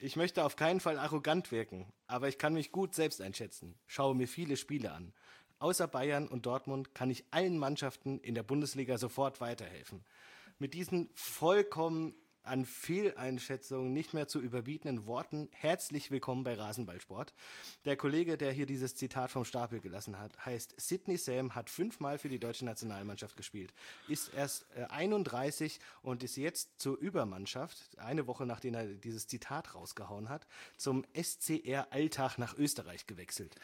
Ich möchte auf keinen Fall arrogant wirken, aber ich kann mich gut selbst einschätzen. Schaue mir viele Spiele an. Außer Bayern und Dortmund kann ich allen Mannschaften in der Bundesliga sofort weiterhelfen. Mit diesen vollkommen an Fehleinschätzungen nicht mehr zu überbietenden Worten herzlich willkommen bei Rasenballsport. Der Kollege, der hier dieses Zitat vom Stapel gelassen hat, heißt Sidney Sam, hat 5-mal für die deutsche Nationalmannschaft gespielt, ist erst 31 und ist jetzt zur Übermannschaft, eine Woche nachdem er dieses Zitat rausgehauen hat, zum SCR Alltag nach Österreich gewechselt.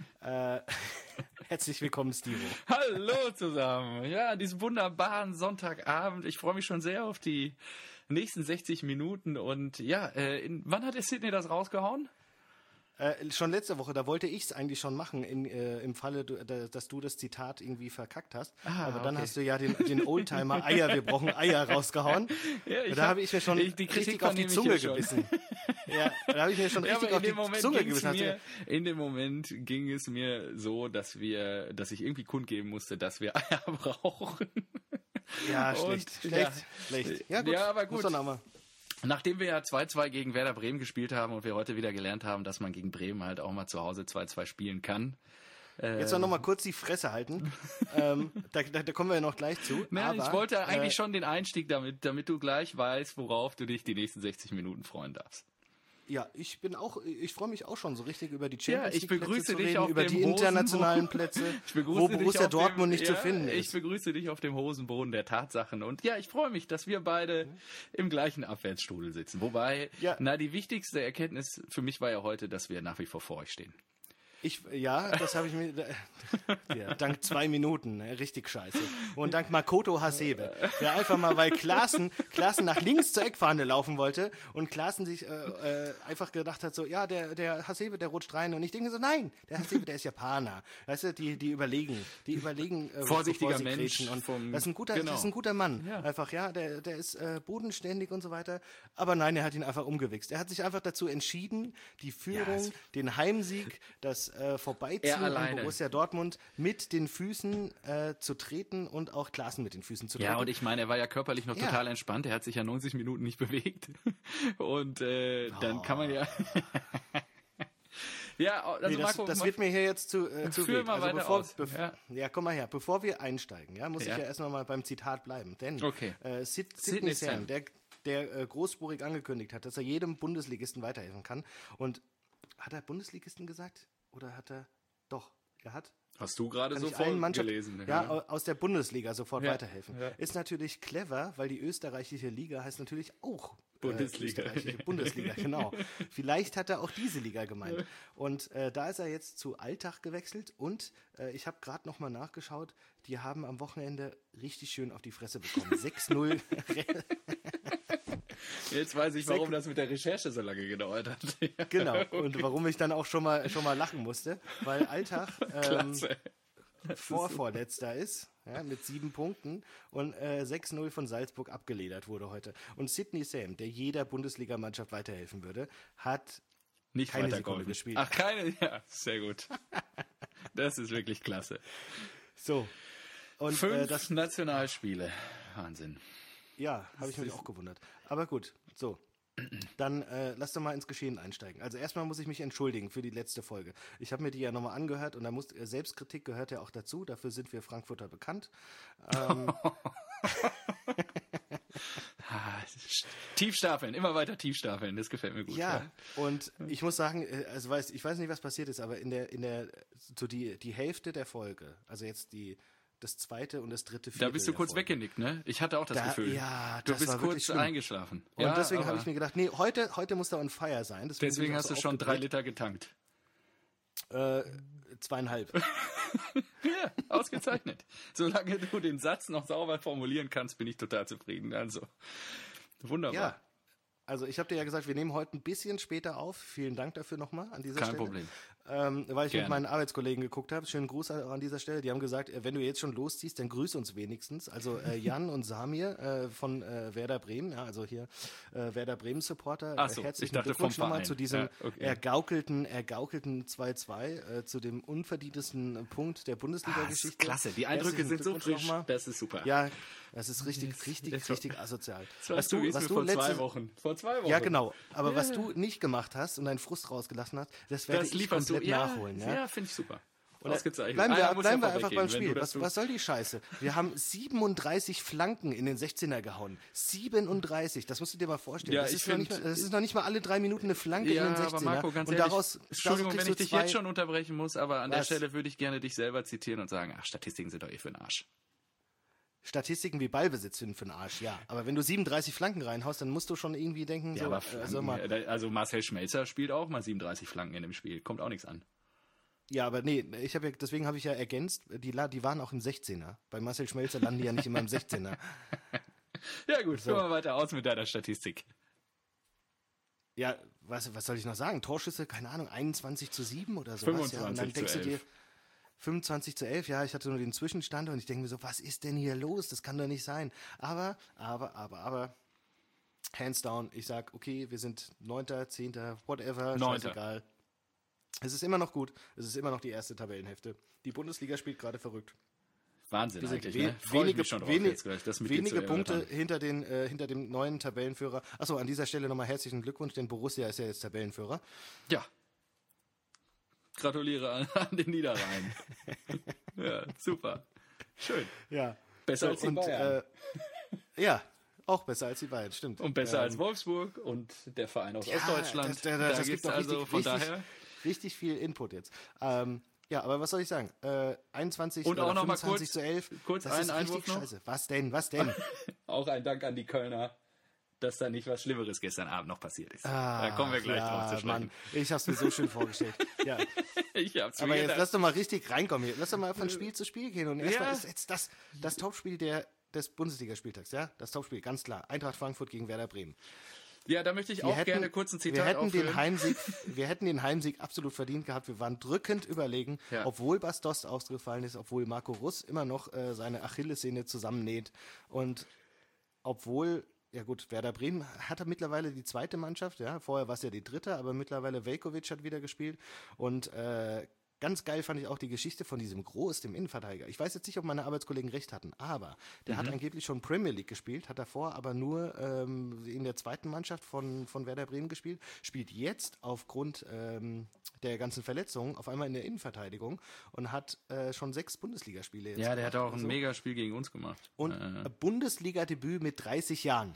Herzlich willkommen, Stivo. Hallo zusammen. Ja, an diesem wunderbaren Sonntagabend. Ich freue mich schon sehr auf die nächsten 60 Minuten. Und ja, wann hat der Sidney das rausgehauen? Schon letzte Woche, da wollte ich es eigentlich schon machen, im Falle, dass du das Zitat irgendwie verkackt hast. Aber dann hast du ja den Oldtimer Eier, wir brauchen Eier rausgehauen. Ja, da habe ich mir schon richtig auf die Zunge gebissen. Ja, da habe ich mir schon richtig auf die Zunge gebissen. In dem Moment ging es mir so, dass ich irgendwie kundgeben musste, dass wir Eier brauchen. Ja, schlecht. Ja, gut. Ja, aber gut. Nachdem wir ja 2-2 gegen Werder Bremen gespielt haben und wir heute wieder gelernt haben, dass man gegen Bremen halt auch mal zu Hause 2-2 spielen kann. Jetzt noch mal kurz die Fresse halten. Da kommen wir ja noch gleich zu. Nein, ich wollte eigentlich schon den Einstieg damit du gleich weißt, worauf du dich die nächsten 60 Minuten freuen darfst. Ja, ich freue mich auch schon so richtig über die Champions League Plätze zu reden, dich über die internationalen Plätze, wo Borussia Dortmund nicht zu finden ist. Ich begrüße dich auf dem Hosenboden der Tatsachen und ja, ich freue mich, dass wir beide im gleichen Abwärtsstrudel sitzen. Wobei, die wichtigste Erkenntnis für mich war ja heute, dass wir nach wie vor vor euch stehen. Das habe ich mir, dank 2 Minuten, richtig scheiße. Und dank Makoto Hasebe, der einfach mal, weil Klaassen nach links zur Eckfahne laufen wollte und Klaassen sich einfach gedacht hat, so, ja, der Hasebe, der rutscht rein. Und ich denke so, nein, der Hasebe, der ist Japaner. Weißt du, die überlegen. Vorsichtiger Mensch. Und das ist ein guter Mann. Ja. Einfach, ja, der ist bodenständig und so weiter. Aber nein, er hat ihn einfach umgewichst. Er hat sich einfach dazu entschieden, die Führung, den Heimsieg, das Vorbeiziehen an Borussia Dortmund mit den Füßen zu treten und auch Klaassen mit den Füßen zu treten. Ja, und ich meine, er war ja körperlich noch total entspannt. Er hat sich ja 90 Minuten nicht bewegt. Und dann kann man ja... Ja, also Marco, das wird mir hier jetzt zu wild. Mal weiter aus. Komm mal her. Bevor wir einsteigen, muss ich ja erstmal mal beim Zitat bleiben. Denn Sidney Sam, der großspurig angekündigt hat, dass er jedem Bundesligisten weiterhelfen kann. Und hat er Bundesligisten gesagt? Oder hat er... Doch, er hat... Hast du gerade so vorgelesen? Ja, aus der Bundesliga sofort weiterhelfen. Ja. Ist natürlich clever, weil die österreichische Liga heißt natürlich auch Bundesliga. Bundesliga, genau. Vielleicht hat er auch diese Liga gemeint. Und da ist er jetzt zu Alltag gewechselt und ich habe gerade nochmal nachgeschaut, die haben am Wochenende richtig schön auf die Fresse bekommen. 6-0. Jetzt weiß ich, warum das mit der Recherche so lange gedauert hat. Genau, und warum ich dann auch schon mal lachen musste, weil Alltag Vorletzter ist, mit 7 Punkten und 6-0 von Salzburg abgeledert wurde heute. Und Sidney Sam, der jeder Bundesligamannschaft weiterhelfen würde, hat nicht keine Sekunde gespielt. Ach, keine? Ja, sehr gut. Das ist wirklich klasse. So. Und 5 Nationalspiele. Wahnsinn. Ja, habe ich mich auch gewundert. Aber gut, so. Dann lass doch mal ins Geschehen einsteigen. Also erstmal muss ich mich entschuldigen für die letzte Folge. Ich habe mir die ja nochmal angehört und da Selbstkritik gehört ja auch dazu. Dafür sind wir Frankfurter bekannt. Tiefstapeln, immer weiter tiefstapeln, das gefällt mir gut. Ja, und ich muss sagen, also ich weiß nicht, was passiert ist, aber die Hälfte der Folge, also jetzt das 2. und das 3. Viertel. Da bist du kurz weggenickt, ne? Ich hatte auch das Gefühl. Ja, du bist kurz eingeschlafen. Und deswegen habe ich mir gedacht, nee, heute muss da on fire sein. Deswegen hast du schon 3 Liter getankt. 2,5. Ja, ausgezeichnet. Solange du den Satz noch sauber formulieren kannst, bin ich total zufrieden. Also, wunderbar. Ja. Also ich habe dir ja gesagt, wir nehmen heute ein bisschen später auf. Vielen Dank dafür nochmal an dieser Stelle. Kein Problem. weil ich mit meinen Arbeitskollegen geguckt habe. Schönen Gruß an dieser Stelle. Die haben gesagt, wenn du jetzt schon losziehst, dann grüß uns wenigstens. Also Jan und Samir von Werder Bremen, ja, also hier Werder Bremen Supporter. Ach so, herzlichen Glückwunsch nochmal zu diesem ergaukelten 2-2, zu dem unverdientesten Punkt der Bundesliga-Geschichte. Klasse, die Eindrücke sind so frisch. Das ist super. Ja, das ist richtig asozial. Was du vor 2 Wochen. Vor 2 Wochen. Ja, genau. Aber was du nicht gemacht hast und deinen Frust rausgelassen hast, das werde ich komplett nachholen. Ja, finde ich super. Ausgezeichnet. Bleiben wir einfach beim Spiel. Was soll die Scheiße? Wir haben 37 Flanken in den 16er gehauen. 37, das musst du dir mal vorstellen. Ja, das ist noch nicht mal alle 3 Minuten eine Flanke in den 16er. Aber Marco, ganz ehrlich, Entschuldigung, wenn ich dich jetzt schon unterbrechen muss, aber an der Stelle würde ich gerne dich selber zitieren und sagen, Statistiken sind doch für den Arsch. Statistiken wie Ballbesitz sind für den Arsch, ja. Aber wenn du 37 Flanken reinhaust, dann musst du schon irgendwie denken, ja, also Marcel Schmelzer spielt auch mal 37 Flanken in dem Spiel. Kommt auch nichts an. Ja, aber nee, deswegen habe ich ja ergänzt, die waren auch im 16er. Bei Marcel Schmelzer landen die ja nicht immer im 16er. Ja gut, führen wir weiter aus mit deiner Statistik. Ja, was soll ich noch sagen? Torschüsse, keine Ahnung, 21-7 oder so. 25 ja, und dann denkst du dir 25-11, ja, ich hatte nur den Zwischenstand und ich denke mir so, was ist denn hier los? Das kann doch nicht sein. Aber, hands down, ich sag, okay, wir sind 9., 10., whatever, scheißegal. Es ist immer noch gut, es ist immer noch die erste Tabellenhälfte. Die Bundesliga spielt gerade verrückt. Wahnsinn eigentlich, ne? Wenige Punkte hinter dem neuen Tabellenführer. Achso, an dieser Stelle nochmal herzlichen Glückwunsch, denn Borussia ist ja jetzt Tabellenführer. Ja. Gratuliere an den Niederrhein. Ja, super. Schön. Ja. Besser als die Bayern. Ja, auch besser als die Bayern, stimmt. Und besser als Wolfsburg und der Verein aus Ostdeutschland. Das gibt also von daher richtig viel Input jetzt. Ja, aber was soll ich sagen? 21 und auch noch 25 zu 11. Kurz einen Einwurf noch. Scheiße. Was denn? Auch ein Dank an die Kölner, dass da nicht was Schlimmeres gestern Abend noch passiert ist. Da kommen wir gleich drauf zu sprechen. Mann, ich hab's mir so schön vorgestellt. Ja. Aber jetzt lass doch mal richtig reinkommen hier. Lass doch mal von Spiel zu Spiel gehen. Und erstmal ist jetzt das Topspiel des Bundesligaspieltags, ja? Das Topspiel, ganz klar. Eintracht Frankfurt gegen Werder Bremen. Ja, da möchte ich gerne kurz ein Zitat aufführen. Wir hätten den Heimsieg absolut verdient gehabt. Wir waren drückend überlegen, obwohl Bas Dost ausgefallen ist, obwohl Marco Russ immer noch seine Achillessehne zusammennäht und obwohl, ja gut, Werder Bremen hat mittlerweile die zweite Mannschaft, ja, vorher war es ja die dritte, aber mittlerweile Veljković hat wieder gespielt und ganz geil fand ich auch die Geschichte von diesem Groß, dem Innenverteidiger. Ich weiß jetzt nicht, ob meine Arbeitskollegen recht hatten, aber der hat angeblich schon Premier League gespielt, hat davor aber nur in der zweiten Mannschaft von Werder Bremen gespielt, spielt jetzt aufgrund der ganzen Verletzungen auf einmal in der Innenverteidigung und hat schon 6 Bundesligaspiele jetzt gemacht. Der hat auch ein Megaspiel gegen uns gemacht. Und Bundesliga-Debüt mit 30 Jahren.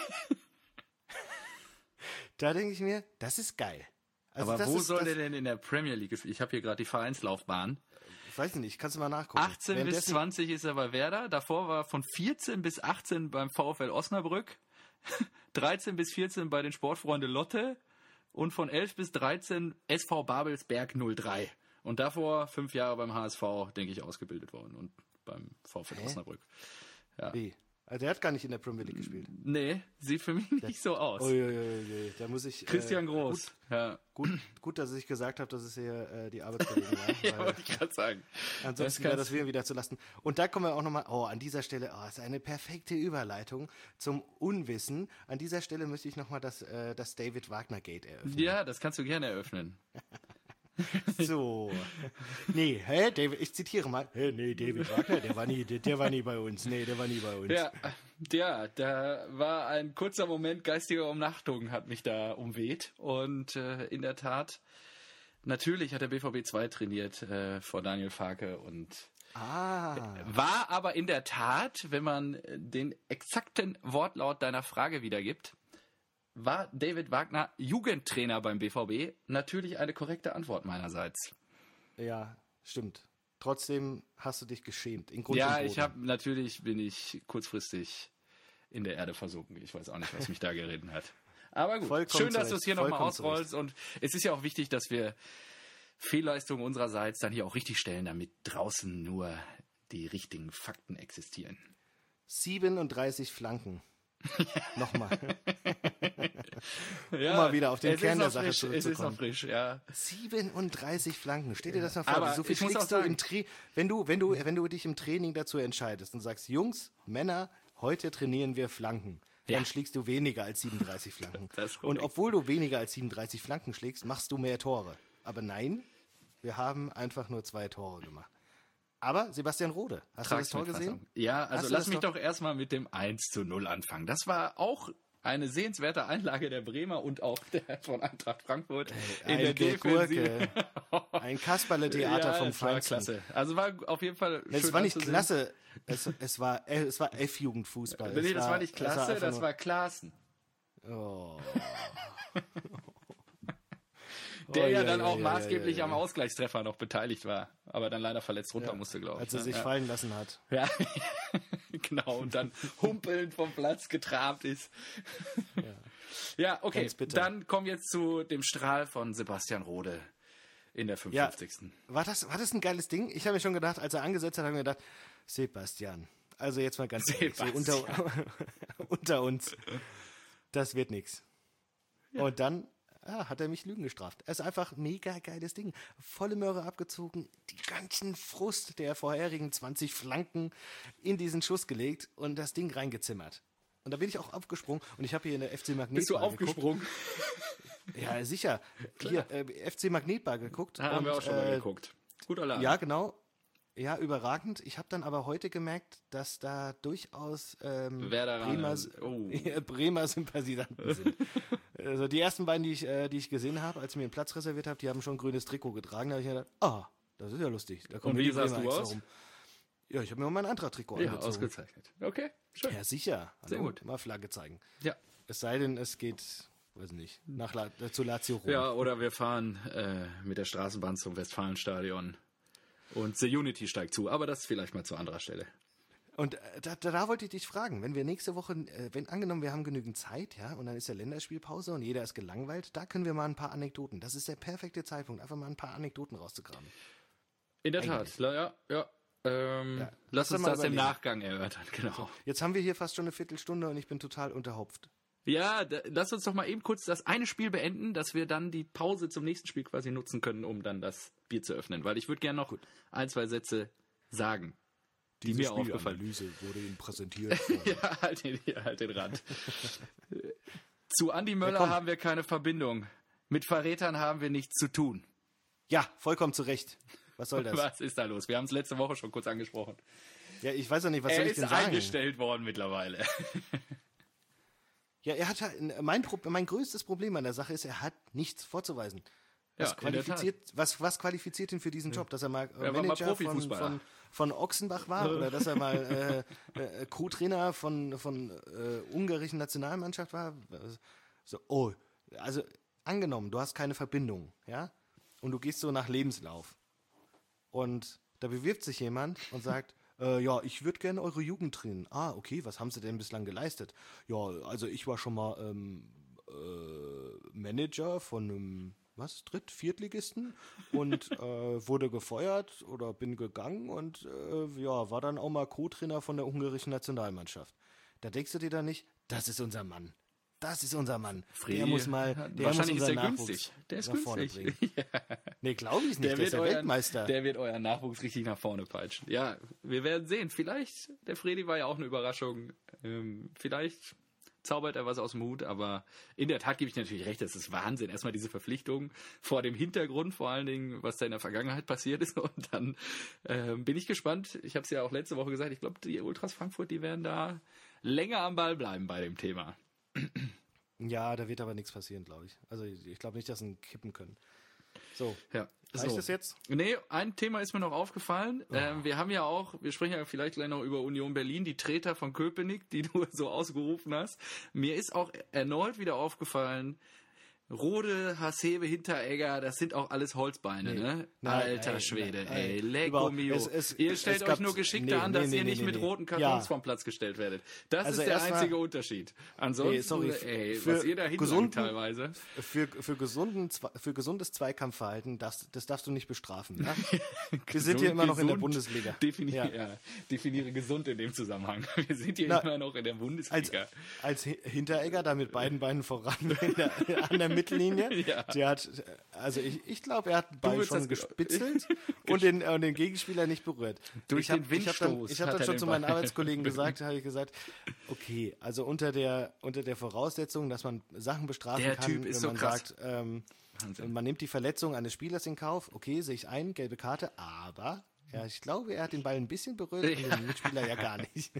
Da denke ich mir, das ist geil. Also aber wo soll der denn in der Premier League spielen? Ich habe hier gerade die Vereinslaufbahn. Ich weiß nicht, kannst du mal nachgucken. 18 bis 20 ist er bei Werder. Davor war von 14 bis 18 beim VfL Osnabrück. 13 bis 14 bei den Sportfreunde Lotte. Und von 11 bis 13 SV Babelsberg 03. Und davor 5 Jahre beim HSV, denke ich, ausgebildet worden. Und beim VfL Osnabrück. Ja. Wie? Also der hat gar nicht in der Premier League gespielt. Nee, sieht für mich nicht so aus. Da muss ich... Christian Groß. Gut, dass ich gesagt habe, dass es hier die Arbeitskollegen waren. Ja, wollte ich gerade sagen. Ansonsten wäre das wieder zu lasten. Und da kommen wir auch nochmal... an dieser Stelle, ist eine perfekte Überleitung zum Unwissen. An dieser Stelle möchte ich nochmal das David Wagner Gate eröffnen. Ja, das kannst du gerne eröffnen. So. Nee, David, ich zitiere mal. Nee, David Wagner, der war nie bei uns. Nee, der war nie bei uns. Ja, da war ein kurzer Moment geistiger Umnachtung, hat mich da umweht. Und in der Tat, natürlich hat der BVB 2 trainiert vor Daniel Farke und war aber in der Tat, wenn man den exakten Wortlaut deiner Frage wiedergibt, war David Wagner Jugendtrainer beim BVB? Natürlich eine korrekte Antwort meinerseits. Ja, stimmt. Trotzdem hast du dich geschämt. Bin ich kurzfristig in der Erde versunken. Ich weiß auch nicht, was mich da geritten hat. Aber gut, schön, dass du es hier nochmal ausrollst. Und es ist ja auch wichtig, dass wir Fehlleistungen unsererseits dann hier auch richtig stellen, damit draußen nur die richtigen Fakten existieren. 37 Flanken. Nochmal. Ja, Um mal wieder auf den es Kern ist der noch Sache frisch, es ist noch zurückzukommen. frisch, ja. 37 Flanken, stell dir das mal vor. Aber So viel ich muss schlägst auch du sagen- wenn du dich im Training dazu entscheidest und sagst, Jungs, Männer, heute trainieren wir Flanken, Ja. dann schlägst du weniger als 37 Flanken. Das ist Und korrekt. obwohl du weniger als 37 Flanken schlägst, machst du mehr Tore. Aber nein, wir haben einfach nur 2 Tore gemacht. Aber Sebastian Rode, hast du das Tor gesehen? Ja, Hast also du lass das mich doch- doch erstmal mit dem 1:0 anfangen. Das war auch eine sehenswerte Einlage der Bremer und auch der von Eintracht Frankfurt in der Eine Defensive. Gurke, ein Kasperle-Theater vom es war Feinsten. klasse. Also war auf jeden Fall schön Es war nicht anzusehen. klasse, es war F-Jugendfußball. Nee, das war nicht es war klasse, einfach das nur- war Klaassen. Oh. Der Oh, ja ja, dann ja, auch ja, maßgeblich ja, ja. am Ausgleichstreffer noch beteiligt war. Aber dann leider verletzt runter musste, glaube ich. Als er ne? sich ja. fallen lassen hat. Ja, genau. Und dann humpelnd vom Platz getrabt ist. Ja, okay. Ganz bitter. Dann kommen wir jetzt zu dem Strahl von Sebastian Rode in der 55. War das ein geiles Ding? Ich habe mir schon gedacht, als er angesetzt hat, habe ich mir gedacht, Sebastian, also jetzt mal ganz ehrlich, so unter uns, das wird nix. Und dann hat er mich Lügen gestraft. Es ist einfach ein mega geiles Ding. Volle Möhre abgezogen, die ganzen Frust der vorherigen 20 Flanken in diesen Schuss gelegt und das Ding reingezimmert. Und da bin ich auch aufgesprungen und ich habe hier in der FC Magnetbar Bist du geguckt. aufgesprungen? Ja, sicher. Hier, FC Magnetbar geguckt. Da haben wir auch schon mal geguckt. Guter Laden. Ja, genau. Ja, überragend. Ich habe dann aber heute gemerkt, dass da durchaus Werderaner. Bremer Sympathisanten sind. Also die ersten beiden, die ich gesehen habe, als ich mir einen Platz reserviert habe, die haben schon ein grünes Trikot getragen. Da habe ich gedacht, das ist ja lustig. Da kommen Und wie die sahst Bremer du extra aus? rum. Ja, ich habe mir auch mein Eintracht-Trikot Ja, angezogen. ausgezeichnet. Okay, schön. Ja, sicher. Sehr gut. Mal Flagge zeigen. Ja. Es sei denn, es geht, weiß nicht, zu Lazio Rom. Ja, oder wir fahren mit der Straßenbahn zum Westfalenstadion und The Unity steigt zu. Aber das vielleicht mal zu anderer Stelle. Und da wollte ich dich fragen, wenn wir nächste Woche, wenn angenommen, wir haben genügend Zeit, ja, und dann ist ja Länderspielpause und jeder ist gelangweilt, da können wir mal ein paar Anekdoten. Das ist der perfekte Zeitpunkt, einfach mal ein paar Anekdoten rauszugraben. In der Tat, ja. Lass uns mal das im überlegen. Nachgang erörtern, genau. Jetzt haben wir hier fast schon eine Viertelstunde und ich bin total unterhopft. Ja, lass uns doch mal eben kurz das eine Spiel beenden, dass wir dann die Pause zum nächsten Spiel quasi nutzen können, um dann das Bier zu öffnen. Weil ich würde gerne noch 1, 2 Sätze sagen, die mir aufgefallen sind. Analyse wurde Ihnen präsentiert. Ja, halt den Rand. Zu Andi Möller komm. haben wir keine Verbindung. Mit Verrätern haben wir nichts zu tun. Ja, vollkommen zu Recht. Was soll das? Was ist da los? Wir haben es letzte Woche schon kurz angesprochen. Ja, ich weiß ja nicht, was soll Er ich denn ist sagen? eingestellt worden mittlerweile. Ja, er hat halt, mein größtes Problem an der Sache ist, er hat nichts vorzuweisen. Ja, in der Tat. Was qualifiziert ihn für diesen Job? Dass er mal Er war mal Manager Profifußballer. von Ochsenbach war oder dass er mal Co-Trainer von ungarischen Nationalmannschaft war? So, also angenommen, du hast keine Verbindung, ja, und du gehst so nach Lebenslauf und da bewirbt sich jemand und sagt, ja, ich würde gerne eure Jugend trainieren. Ah, okay, was haben sie denn bislang geleistet? Ja, also ich war schon mal Manager von einem Viertligisten und wurde gefeuert oder bin gegangen und war dann auch mal Co-Trainer von der ungarischen Nationalmannschaft. Da denkst du dir dann nicht, das ist unser Mann. Das ist unser Mann. Der muss wahrscheinlich ist unseren der Nachwuchs günstig. Der ist nach vorne günstig. bringen. Nee, glaube ich nicht. Der ist der Weltmeister. Der wird euren Nachwuchs richtig nach vorne peitschen. Ja, wir werden sehen. Vielleicht, der Fredi war ja auch eine Überraschung. Vielleicht zaubert er was aus dem Hut, aber in der Tat gebe ich dir natürlich recht, das ist Wahnsinn. Erstmal diese Verpflichtung vor dem Hintergrund, vor allen Dingen, was da in der Vergangenheit passiert ist. Und dann bin ich gespannt. Ich habe es ja auch letzte Woche gesagt, ich glaube, die Ultras Frankfurt, die werden da länger am Ball bleiben bei dem Thema. Ja, da wird aber nichts passieren, glaube ich. Also ich glaube nicht, dass sie ihn kippen können. So, Ja. reicht das jetzt? Nee, ein Thema ist mir noch aufgefallen. Wir haben ja auch, wir sprechen ja vielleicht gleich noch über Union Berlin, die Treter von Köpenick, die du so ausgerufen hast. Mir ist auch erneut wieder aufgefallen, Rode, Hasebe, Hinteregger, das sind auch alles Holzbeine, ne? Alter Schwede, ey, Lecco mio. Ihr stellt euch nur geschickter an, dass ihr nicht mit roten Kartons vom Platz gestellt werdet. Das ist der einzige Unterschied. Ansonsten, was ihr da hinlangt teilweise. Für gesundes Zweikampfverhalten, das darfst du nicht bestrafen. Ja? Wir sind hier immer noch in der Bundesliga. Definiere gesund in dem Zusammenhang. Wir sind hier immer noch in der Bundesliga. Als Hinteregger da mit beiden Beinen voran an der Mittellinie. Ja. Der hat, also ich glaube, er hat den Ball schon gespitzelt und den Gegenspieler nicht berührt. Durch den Windstoß. Ich habe dann schon zu meinen Arbeitskollegen gesagt, okay, also unter der Voraussetzung, dass man Sachen bestrafen der kann, Typ ist wenn man so krass. sagt, man nimmt die Verletzung eines Spielers in Kauf, okay, sehe ich ein, gelbe Karte, aber ich glaube, er hat den Ball ein bisschen berührt und den Mitspieler ja gar nicht.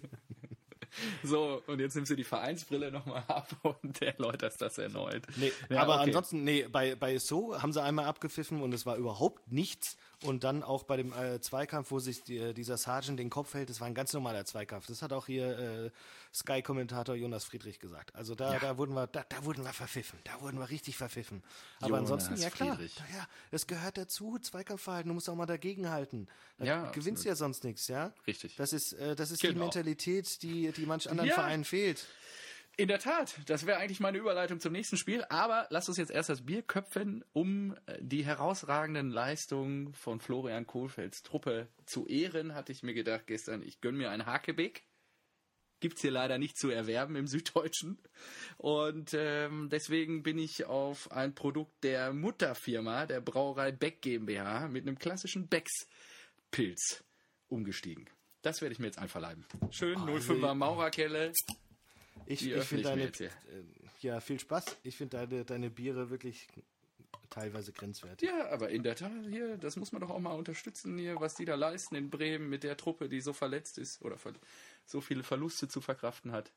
So, und jetzt nimmst du die Vereinsbrille nochmal ab und erläuterst das erneut. Nee, ansonsten, bei So haben sie einmal abgepfiffen und es war überhaupt nichts. Und dann auch bei dem Zweikampf, wo sich dieser Sergeant den Kopf hält, das war ein ganz normaler Zweikampf. Das hat auch hier Sky-Kommentator Jonas Friedrich gesagt. Also da wurden wir verpfiffen. Da wurden wir richtig verpfiffen. Aber Jonas ansonsten, ja klar, Friedrich. das gehört dazu, Zweikampfverhalten. Du musst auch mal dagegenhalten. Da gewinnst absolut. ja sonst nichts, ja? Richtig. Das ist die Mentalität, die manch anderen Vereinen fehlt. In der Tat, das wäre eigentlich meine Überleitung zum nächsten Spiel, aber lasst uns jetzt erst das Bier köpfen, um die herausragenden Leistungen von Florian Kohlfelds Truppe zu ehren, hatte ich mir gedacht gestern, ich gönne mir ein Hakebeck. Gibt's hier leider nicht zu erwerben im Süddeutschen. Und deswegen bin ich auf ein Produkt der Mutterfirma, der Brauerei Beck GmbH, mit einem klassischen Becks-Pilz umgestiegen. Das werde ich mir jetzt einverleiben. Schön 05er Maurerkelle. Ich finde viel Spaß. Ich finde deine Biere wirklich teilweise grenzwertig. Ja, aber in der Tat hier, das muss man doch auch mal unterstützen hier, was die da leisten in Bremen mit der Truppe, die so verletzt ist oder so viele Verluste zu verkraften hat.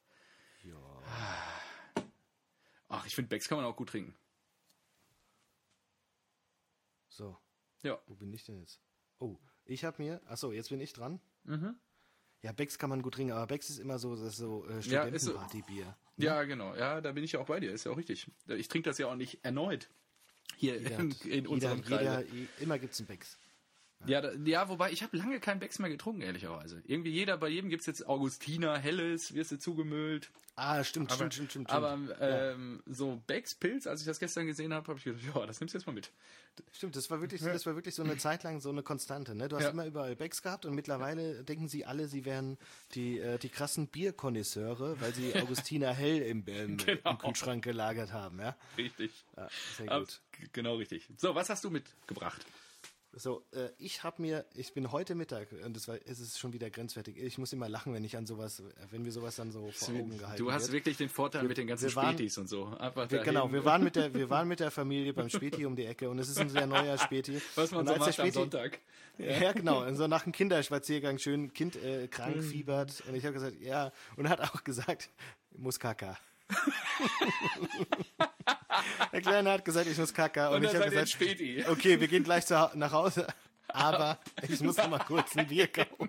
Ja. Ach, ich finde Becks kann man auch gut trinken. So. Ja. Wo bin ich denn jetzt? Oh, jetzt bin ich dran. Mhm. Ja, Becks kann man gut trinken, aber Becks ist immer so Studentenpartybier. Ja, genau. Ja, da bin ich ja auch bei dir. Ist ja auch richtig. Ich trinke das ja auch nicht erneut hier in unserem Kreis. Immer gibt's einen Becks. Ja, wobei ich habe lange keinen Becks mehr getrunken, ehrlicherweise. Irgendwie bei jedem gibt's jetzt Augustiner, Helles, wirst du zugemüllt. Ah, stimmt. Aber so Becks Pilz, als ich das gestern gesehen habe ich gedacht, ja, das nimmst du jetzt mal mit. Stimmt, das war wirklich so eine Zeit lang so eine Konstante. Ne? Du hast immer überall Becks gehabt und mittlerweile denken sie alle, sie wären die krassen Bierkonnoisseure, weil sie Augustiner Hell im Kühlschrank gelagert haben. Ja? Richtig. Ja, sehr gut. Genau richtig. So, was hast du mitgebracht? So, ich bin heute Mittag, und es ist schon wieder grenzwertig, ich muss immer lachen, wenn wir sowas dann so vor Augen gehalten Du hast wirklich den Vorteil mit den ganzen Spätis und so. Wir waren mit der Familie beim Späti um die Ecke und es ist ein sehr neuer Späti. Was man so macht am Sonntag. Ja, genau, und so nach dem Kinderspaziergang schön, Kind krank, fiebert und ich habe gesagt, ja, und er hat auch gesagt, muss Kaka. Der Kleine hat gesagt, ich muss Kaka. Und ich habe gesagt, Späti. Okay, wir gehen gleich nach Hause, aber ich muss noch mal kurz ein Bier kaufen.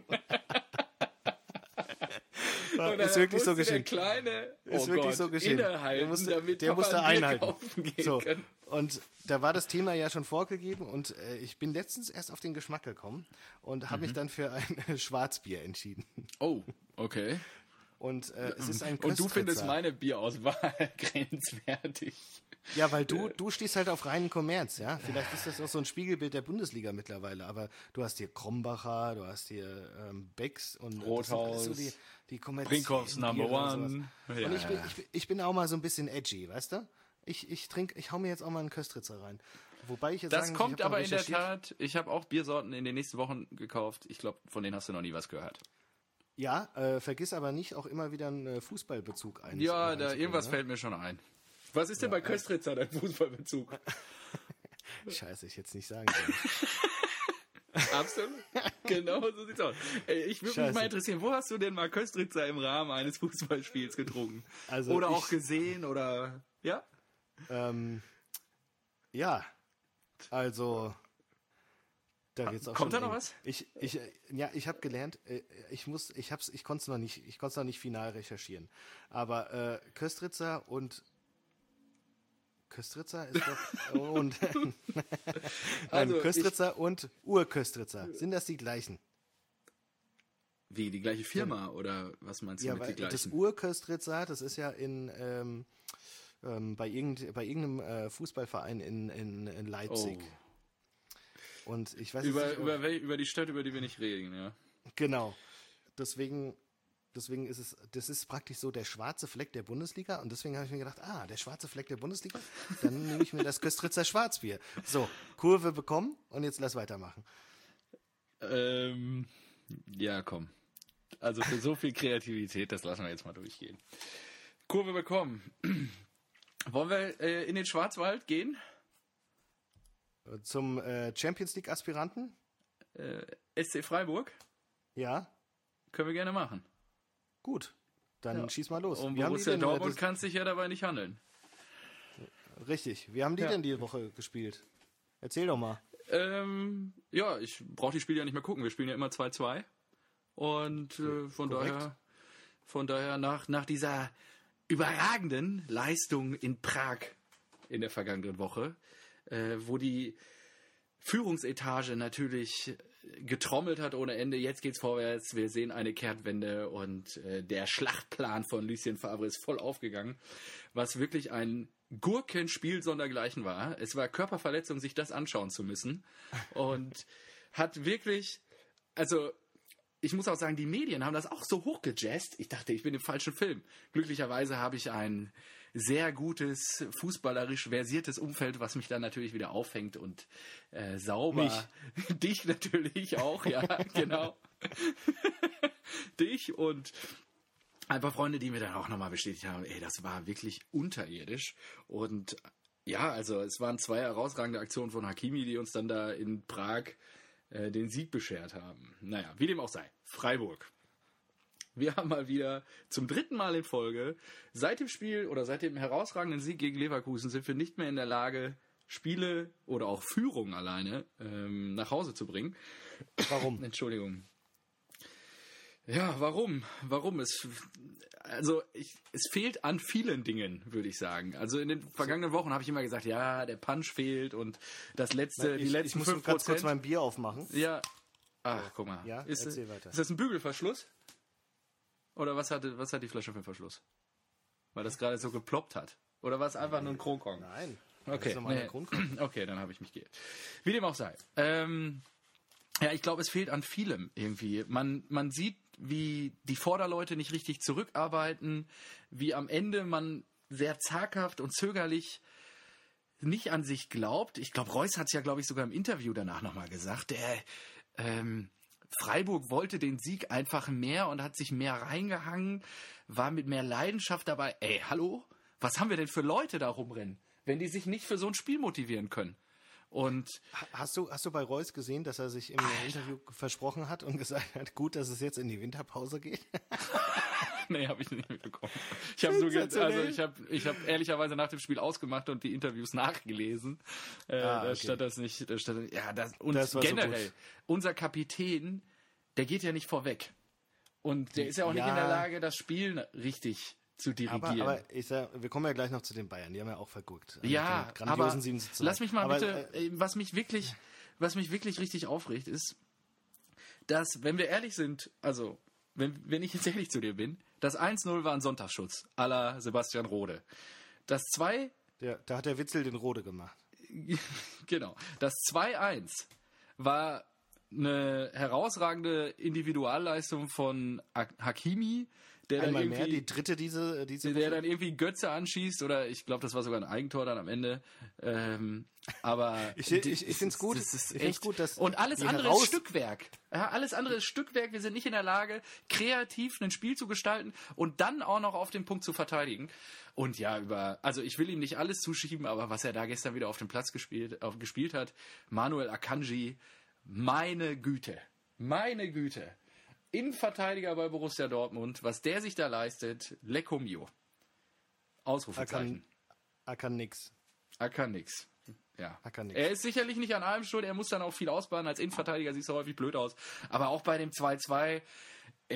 Ist wirklich so geschehen. Ist wirklich so geschehen. Der musste einhalten. So. Und da war das Thema ja schon vorgegeben und ich bin letztens erst auf den Geschmack gekommen und habe mich dann für ein Schwarzbier entschieden. Oh, okay. Und es ist ein Köstritzer. Und du findest meine Bierauswahl grenzwertig. Ja, weil du stehst halt auf reinen Kommerz, ja. Vielleicht ist das auch so ein Spiegelbild der Bundesliga mittlerweile, aber du hast hier Krombacher, du hast hier Becks und Rothaus, so die kommerziellen Brinkhoffs Number One. Ja. Und ich bin auch mal so ein bisschen edgy, weißt du? Ich hau mir jetzt auch mal einen Köstritzer rein. Wobei ich jetzt das kommt aber in der Tat, ich habe auch Biersorten in den nächsten Wochen gekauft. Ich glaube, von denen hast du noch nie was gehört. Ja, vergiss aber nicht auch immer wieder einen Fußballbezug ein. Ja, irgendwas fällt mir schon ein. Was ist denn bei Köstritzer dein Fußballbezug? Scheiße, ich hätte es nicht sagen können. Absolut. Genau so sieht's aus. Ich würde mich mal interessieren, wo hast du denn mal Köstritzer im Rahmen eines Fußballspiels getrunken? Oder auch gesehen oder ja? Ja. Also da geht's auch kommt schon da noch was? Ich habe gelernt, ich konnte es noch nicht final recherchieren. Aber Köstritzer und Köstritzer ist doch... Und Also, Köstritzer und Urköstritzer, sind das die gleichen? Wie, die gleiche Firma oder was meinst du Ja, mit die weil das gleichen? Urköstritzer, das ist ja bei irgendeinem Fußballverein in Leipzig. Oh. Und ich weiß nicht, Über die Stadt, über die wir nicht reden, ja. genau. Deswegen das ist praktisch so der schwarze Fleck der Bundesliga und deswegen habe ich mir gedacht, der schwarze Fleck der Bundesliga, dann nehme ich mir das Köstritzer Schwarzbier. So, Kurve bekommen und jetzt lass weitermachen. Ja, komm. Also für so viel Kreativität, das lassen wir jetzt mal durchgehen. Kurve bekommen. Wollen wir in den Schwarzwald gehen? Zum Champions League Aspiranten? SC Freiburg? Ja. Können wir gerne machen. Gut, dann schieß mal los. Und Wie haben die Borussia denn, Dortmund kann sich ja dabei nicht handeln. Richtig. Wie haben die denn die Woche gespielt? Erzähl doch mal. Ja, ich brauche die Spiele ja nicht mehr gucken. Wir spielen ja immer 2-2. Und von daher nach dieser überragenden Leistung in Prag in der vergangenen Woche, wo die Führungsetage natürlich getrommelt hat ohne Ende. Jetzt geht's vorwärts. Wir sehen eine Kehrtwende und der Schlachtplan von Lucien Favre ist voll aufgegangen, was wirklich ein Gurkenspiel sondergleichen war. Es war Körperverletzung, sich das anschauen zu müssen und hat wirklich, also ich muss auch sagen, die Medien haben das auch so hochgejazzt. Ich dachte, ich bin im falschen Film. Glücklicherweise habe ich ein sehr gutes, fußballerisch versiertes Umfeld, was mich dann natürlich wieder aufhängt und sauber. Mich. Dich natürlich auch, ja, genau. Dich und ein paar Freunde, die mir dann auch nochmal bestätigt haben, das war wirklich unterirdisch. Und ja, also es waren 2 herausragende Aktionen von Hakimi, die uns dann da in Prag den Sieg beschert haben. Naja, wie dem auch sei. Freiburg. Wir haben mal wieder zum 3. Mal in Folge, seit dem Spiel oder seit dem herausragenden Sieg gegen Leverkusen sind wir nicht mehr in der Lage, Spiele oder auch Führung alleine nach Hause zu bringen. Warum? Entschuldigung. Ja, warum? Es fehlt an vielen Dingen, würde ich sagen. Also in den vergangenen Wochen habe ich immer gesagt, ja, der Punch fehlt und die letzten 5%. Ich muss ganz kurz mein Bier aufmachen. Ja. Ach, guck mal. Ja, erzähl weiter. Ist das ein Bügelverschluss? Oder was hat die Flasche für einen Verschluss? Weil das gerade so geploppt hat. Oder war es einfach nur ein Kronkong? Nein. Okay, okay, dann habe ich mich geirrt. Wie dem auch sei. Ja, ich glaube, es fehlt an vielem irgendwie. Man sieht, wie die Vorderleute nicht richtig zurückarbeiten, wie am Ende man sehr zaghaft und zögerlich nicht an sich glaubt. Ich glaube, Reus hat es ja, glaube ich, sogar im Interview danach nochmal gesagt. Freiburg wollte den Sieg einfach mehr und hat sich mehr reingehangen, war mit mehr Leidenschaft dabei. Hallo? Was haben wir denn für Leute da rumrennen, wenn die sich nicht für so ein Spiel motivieren können? Und hast du bei Reus gesehen, dass er sich im Interview versprochen hat und gesagt hat, gut, dass es jetzt in die Winterpause geht? Nee, habe ich nicht mitbekommen. Ich habe ehrlicherweise nach dem Spiel ausgemacht und die Interviews nachgelesen. Okay. Da stand das nicht. Generell, so unser Kapitän, der geht ja nicht vorweg. Und der ist ja auch nicht in der Lage, das Spiel richtig zu dirigieren. Aber ich sag, wir kommen ja gleich noch zu den Bayern, die haben ja auch verguckt. Ja, aber lass mich mal bitte, was mich wirklich richtig aufregt, ist, dass, wenn wir ehrlich sind, also, wenn ich jetzt ehrlich zu dir bin, das 1-0 war ein Sonntagsschutz, à la Sebastian Rode. Das 2... Da hat der Witzel den Rode gemacht. Genau. Das 2-1 war eine herausragende Individualleistung von Hakimi, der Einmal dann irgendwie, mehr, die dritte diese der dann irgendwie Götze anschießt, oder ich glaube, das war sogar ein Eigentor dann am Ende. Aber ich finde es gut. Das ist echt gut, dass und alles andere ist Stückwerk. Ja, alles andere ist Stückwerk. Wir sind nicht in der Lage, kreativ ein Spiel zu gestalten und dann auch noch auf den Punkt zu verteidigen. Und ja, also ich will ihm nicht alles zuschieben, aber was er da gestern wieder auf dem Platz gespielt hat, Manuel Akanji, meine Güte. Innenverteidiger bei Borussia Dortmund, was der sich da leistet, Lecco mio. Ausrufezeichen. Akan nix. Ja. Akan nix. Er ist sicherlich nicht an allem schuld, er muss dann auch viel ausbaden. Als Innenverteidiger sieht es häufig blöd aus. Aber auch bei dem 2-2,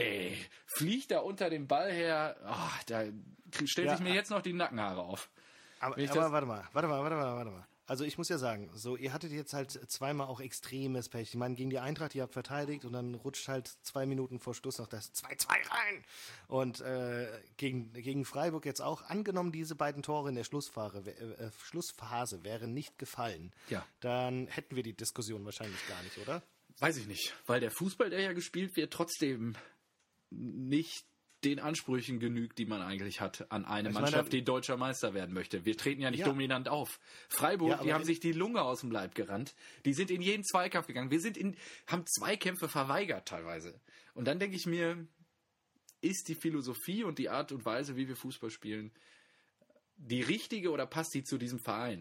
fliegt da unter dem Ball her, da stellt sich mir jetzt noch die Nackenhaare auf. Aber warte mal. Also ich muss ja sagen, so ihr hattet jetzt halt zweimal auch extremes Pech. Ich meine, gegen die Eintracht, ihr habt verteidigt und dann rutscht halt 2 Minuten vor Schluss noch das 2-2 rein. Und gegen Freiburg jetzt auch, angenommen diese beiden Tore in der Schlussphase wären nicht gefallen, Ja. dann hätten wir die Diskussion wahrscheinlich gar nicht, oder? Weiß ich nicht, weil der Fußball, der ja gespielt wird, trotzdem nicht den Ansprüchen genügt, die man eigentlich hat an eine Mannschaft, die deutscher Meister werden möchte. Wir treten ja nicht dominant auf. Freiburg, die haben sich die Lunge aus dem Leib gerannt. Die sind in jeden Zweikampf gegangen. Haben Zweikämpfe verweigert teilweise. Und dann denke ich mir, ist die Philosophie und die Art und Weise, wie wir Fußball spielen, die richtige oder passt die zu diesem Verein?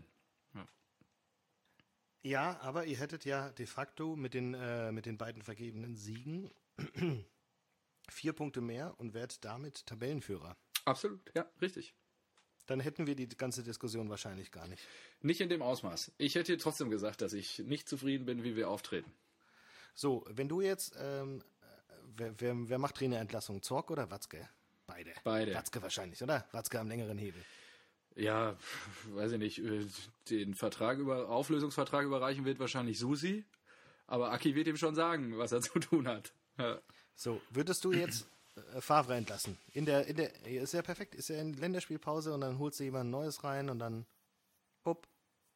Ja, aber ihr hättet ja de facto mit den beiden vergebenen Siegen 4 Punkte mehr und wärt damit Tabellenführer. Absolut, ja, richtig. Dann hätten wir die ganze Diskussion wahrscheinlich gar nicht. Nicht in dem Ausmaß. Ich hätte trotzdem gesagt, dass ich nicht zufrieden bin, wie wir auftreten. So, wenn du jetzt, wer macht Trainerentlassung? Zorc oder Watzke? Beide. Watzke wahrscheinlich, oder? Watzke am längeren Hebel. Ja, weiß ich nicht, den Auflösungsvertrag überreichen wird wahrscheinlich Susi, aber Aki wird ihm schon sagen, was er zu tun hat. Ja. So, würdest du jetzt Favre entlassen? Ist ja perfekt, ist ja in Länderspielpause und dann holst du jemand Neues rein und dann bupp.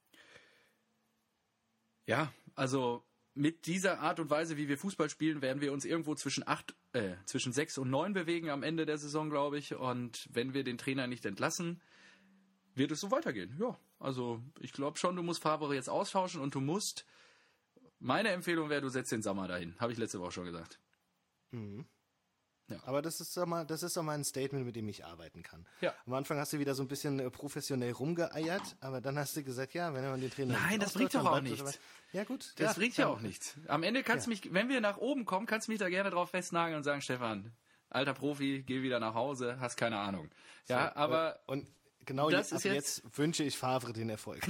Ja, also mit dieser Art und Weise, wie wir Fußball spielen, werden wir uns irgendwo zwischen 6 und 9 bewegen am Ende der Saison, glaube ich. Und wenn wir den Trainer nicht entlassen, wird es so weitergehen. Ja, also ich glaube schon, du musst Favre jetzt austauschen und meine Empfehlung wäre, du setzt den Sommer dahin. Habe ich letzte Woche schon gesagt. Mhm. Ja. Aber das ist doch mal ein Statement, mit dem ich arbeiten kann. Ja. Am Anfang hast du wieder so ein bisschen professionell rumgeeiert, aber dann hast du gesagt, ja, wenn man den Trainer... Nein, das bringt doch auch nichts. Ja gut. Das bringt ja auch nichts. Am Ende kannst du mich, wenn wir nach oben kommen, kannst du mich da gerne drauf festnageln und sagen, Stefan, alter Profi, geh wieder nach Hause, hast keine Ahnung. Ja, so, aber... Und genau jetzt wünsche ich Favre den Erfolg.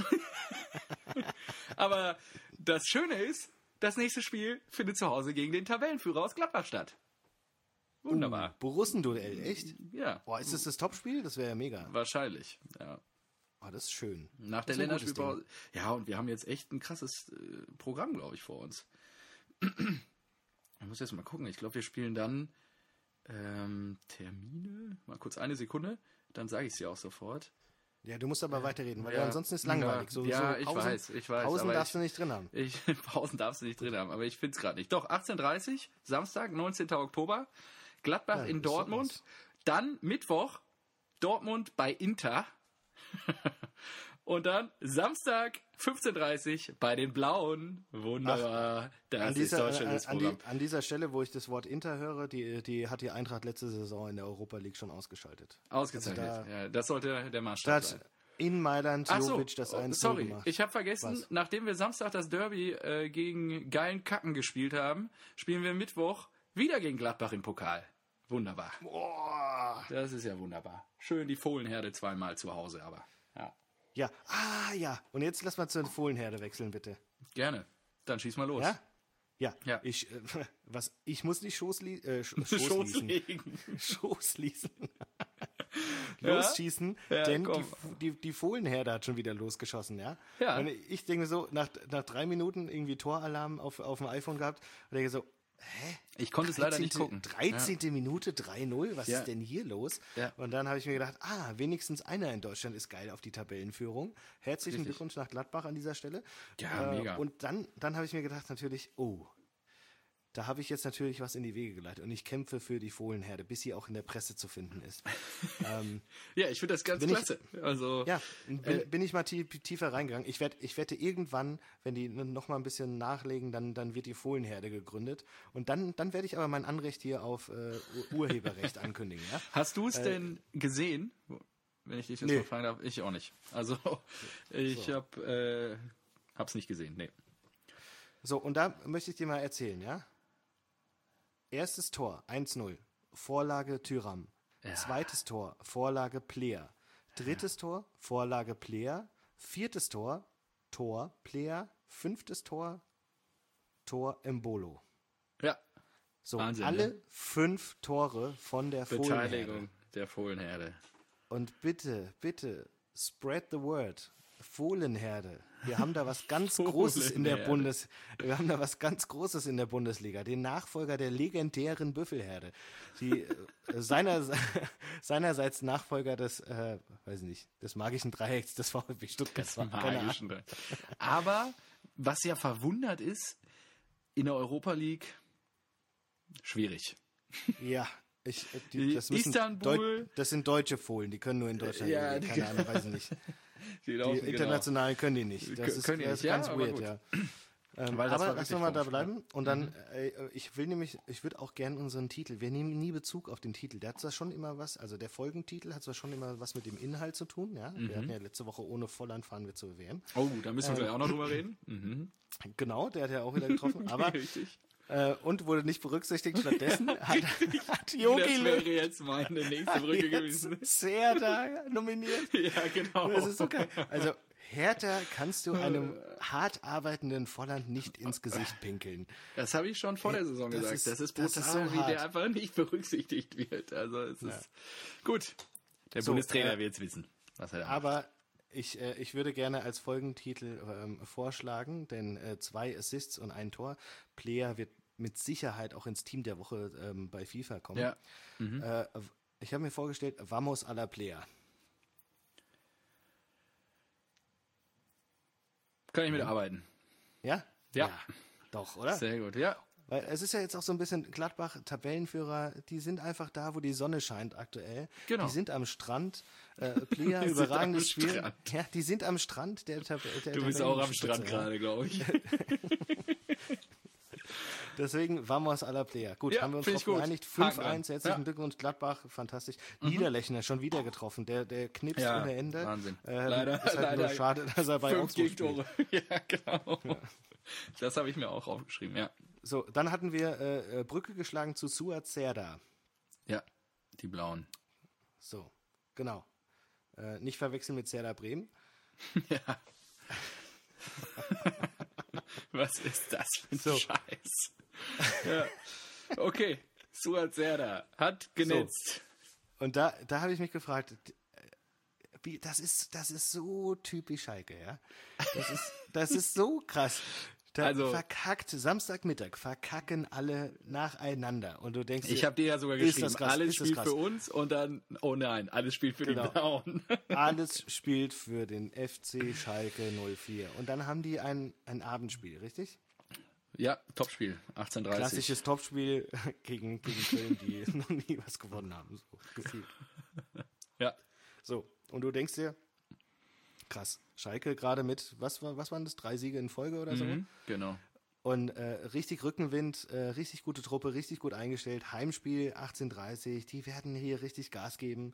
Aber das Schöne ist, das nächste Spiel findet zu Hause gegen den Tabellenführer aus Gladbach statt. Wunderbar. Borussenduell, echt? Ja. Boah, ist das Topspiel? Das wäre ja mega. Wahrscheinlich, ja. Oh, das ist schön. Nach der Länderspielpause. Ja, und wir haben jetzt echt ein krasses Programm, glaube ich, vor uns. Ich muss jetzt mal gucken. Ich glaube, wir spielen dann Termine. Mal kurz eine Sekunde. Dann sage ich es dir auch sofort. Ja, du musst aber weiterreden, weil ansonsten ist es langweilig. Ich weiß. Pausen darfst du nicht drin haben. Pausen darfst du nicht drin haben, aber ich finde es gerade nicht. Doch, 18:30 Uhr, Samstag, 19. Oktober, Gladbach in Dortmund. Dann Mittwoch, Dortmund bei Inter. Und dann Samstag, 15:30 Uhr bei den Blauen. Wunderbar. Das ist doch schon das Programm. An dieser Stelle, wo ich das Wort Inter höre, die hat die Eintracht letzte Saison in der Europa League schon ausgeschaltet. Ausgezeichnet. Also das sollte der Maßstab sein. In Mailand Jovic das 1-0 gemacht. Ich habe vergessen, nachdem wir Samstag das Derby gegen geilen Kacken gespielt haben, spielen wir Mittwoch wieder gegen Gladbach im Pokal. Wunderbar. Boah. Das ist ja wunderbar. Schön die Fohlenherde zweimal zu Hause, aber ja. Ja. Und jetzt lass mal zur Fohlenherde wechseln, bitte. Gerne. Dann schieß mal los. Ja. Ich muss nicht Schoß ließen. Losschießen, denn die Fohlenherde hat schon wieder losgeschossen, ja? Und ich denke so, nach 3 Minuten irgendwie Toralarm auf dem iPhone gehabt und denke so, hä? Ich konnte es leider nicht gucken. 13. Minute 3-0, was ist denn hier los? Ja. Und dann habe ich mir gedacht, wenigstens einer in Deutschland ist geil auf die Tabellenführung. Herzlichen Glückwunsch nach Gladbach an dieser Stelle. Ja, mega. Und dann habe ich mir gedacht natürlich, da habe ich jetzt natürlich was in die Wege geleitet und ich kämpfe für die Fohlenherde, bis sie auch in der Presse zu finden ist. Ja, ich finde das ganz klasse. Bin ich mal tiefer reingegangen. Ich wette irgendwann, wenn die noch mal ein bisschen nachlegen, dann wird die Fohlenherde gegründet und dann werde ich aber mein Anrecht hier auf Urheberrecht ankündigen. Ja? Hast du es denn gesehen? Wenn ich dich jetzt mal fragen darf, ich auch nicht. Also ich hab's nicht gesehen, nee. So, und da möchte ich dir mal erzählen, ja? Erstes Tor, 1-0, Vorlage Thüram. Ja. Zweites Tor, Vorlage Player. Drittes Tor, Vorlage Player. Viertes Tor, Tor Player. Fünftes Tor, Tor Embolo. Ja. So, Wahnsinn, alle 5 Tore von der Beteiligung Fohlenherde. Der Fohlenherde. Und bitte, spread the word. Fohlenherde. Wir haben da was ganz Großes in der Wir haben da was ganz Großes in der Bundesliga. Den Nachfolger der legendären Büffelherde. Die seinerseits Nachfolger des, weiß nicht, des magischen Dreiecks des VfB Stuttgart. Aber was ja verwundert ist, in der Europa League schwierig. Ja. Istanbul. Das sind deutsche Fohlen, die können nur in Deutschland. Ja, keine Ahnung, weiß ich nicht. Die internationalen können die nicht. Das ist ganz weird, ja. Aber lass uns mal da bleiben. Und dann, ich würde auch gerne unseren Titel, wir nehmen nie Bezug auf den Titel. Der hat zwar schon immer was, also der Folgentitel hat zwar schon immer was mit dem Inhalt zu tun, ja. Wir hatten ja letzte Woche ohne Volland fahren wir zur WM. Oh, da müssen wir gleich auch noch drüber reden. Genau, der hat ja auch wieder getroffen. Aber Richtig. Und wurde nicht berücksichtigt. Stattdessen hat Jogi Das wäre jetzt meine nächste Brücke gewesen. Serda nominiert. Ja, genau. Das ist so geil. Also Hertha kannst du einem hart arbeitenden Volland nicht ins Gesicht pinkeln. Das habe ich schon vor der Saison gesagt. Das ist brutal, so wie hart. Der einfach nicht berücksichtigt wird. Also es ist gut. Der Bundestrainer wird es wissen, was er da macht. Aber ich würde gerne als Folgentitel vorschlagen, denn 2 Assists und 1 Tor. Player wird mit Sicherheit auch ins Team der Woche bei FIFA kommen. Ja. Ich habe mir vorgestellt, Vamos a la Player. Kann ich mitarbeiten. Ja? Ja. Doch, oder? Sehr gut, ja. Weil es ist ja jetzt auch so ein bisschen Gladbach, Tabellenführer, die sind einfach da, wo die Sonne scheint aktuell. Genau. Die sind am Strand. Player, überragendes Spiel. Ja, die sind am Strand. Du bist auch am Strand gerade, glaube ich. Deswegen Vamos a la Player. Gut, haben wir uns darauf geeinigt. 5-1, herzlichen Glückwunsch, Gladbach, fantastisch. Niederlechner schon wieder getroffen. Der knipst ohne Ende. Wahnsinn. Leider, ist halt nur schade, dass er bei Augsburg spielt. Ja, genau. Ja. Das habe ich mir auch aufgeschrieben, ja. So, dann hatten wir Brücke geschlagen zu Suat Serdar. Ja, die Blauen. So, genau. Nicht verwechseln mit Serdar Bremen. Ja. Was ist das für ein Scheiß? Ja. Okay, Suat Serdar hat genetzt. So. Und da habe ich mich gefragt, das ist so typisch Schalke, ja? Das ist so krass. Verkackt, Samstagmittag, verkacken alle nacheinander. Und du denkst ich habe dir ja sogar geschrieben, alles spielt für uns und dann, oh nein, alles spielt für die Blauen. Alles spielt für den FC Schalke 04. Und dann haben die ein Abendspiel, richtig? Ja, Topspiel, 18:30. Klassisches Topspiel gegen Köln, die noch nie was gewonnen haben, so gefühlt. Ja. So, und du denkst dir, krass, Schalke gerade mit, was waren das, 3 Siege in Folge oder so? Genau. Und richtig Rückenwind, richtig gute Truppe, richtig gut eingestellt. Heimspiel 18:30, die werden hier richtig Gas geben.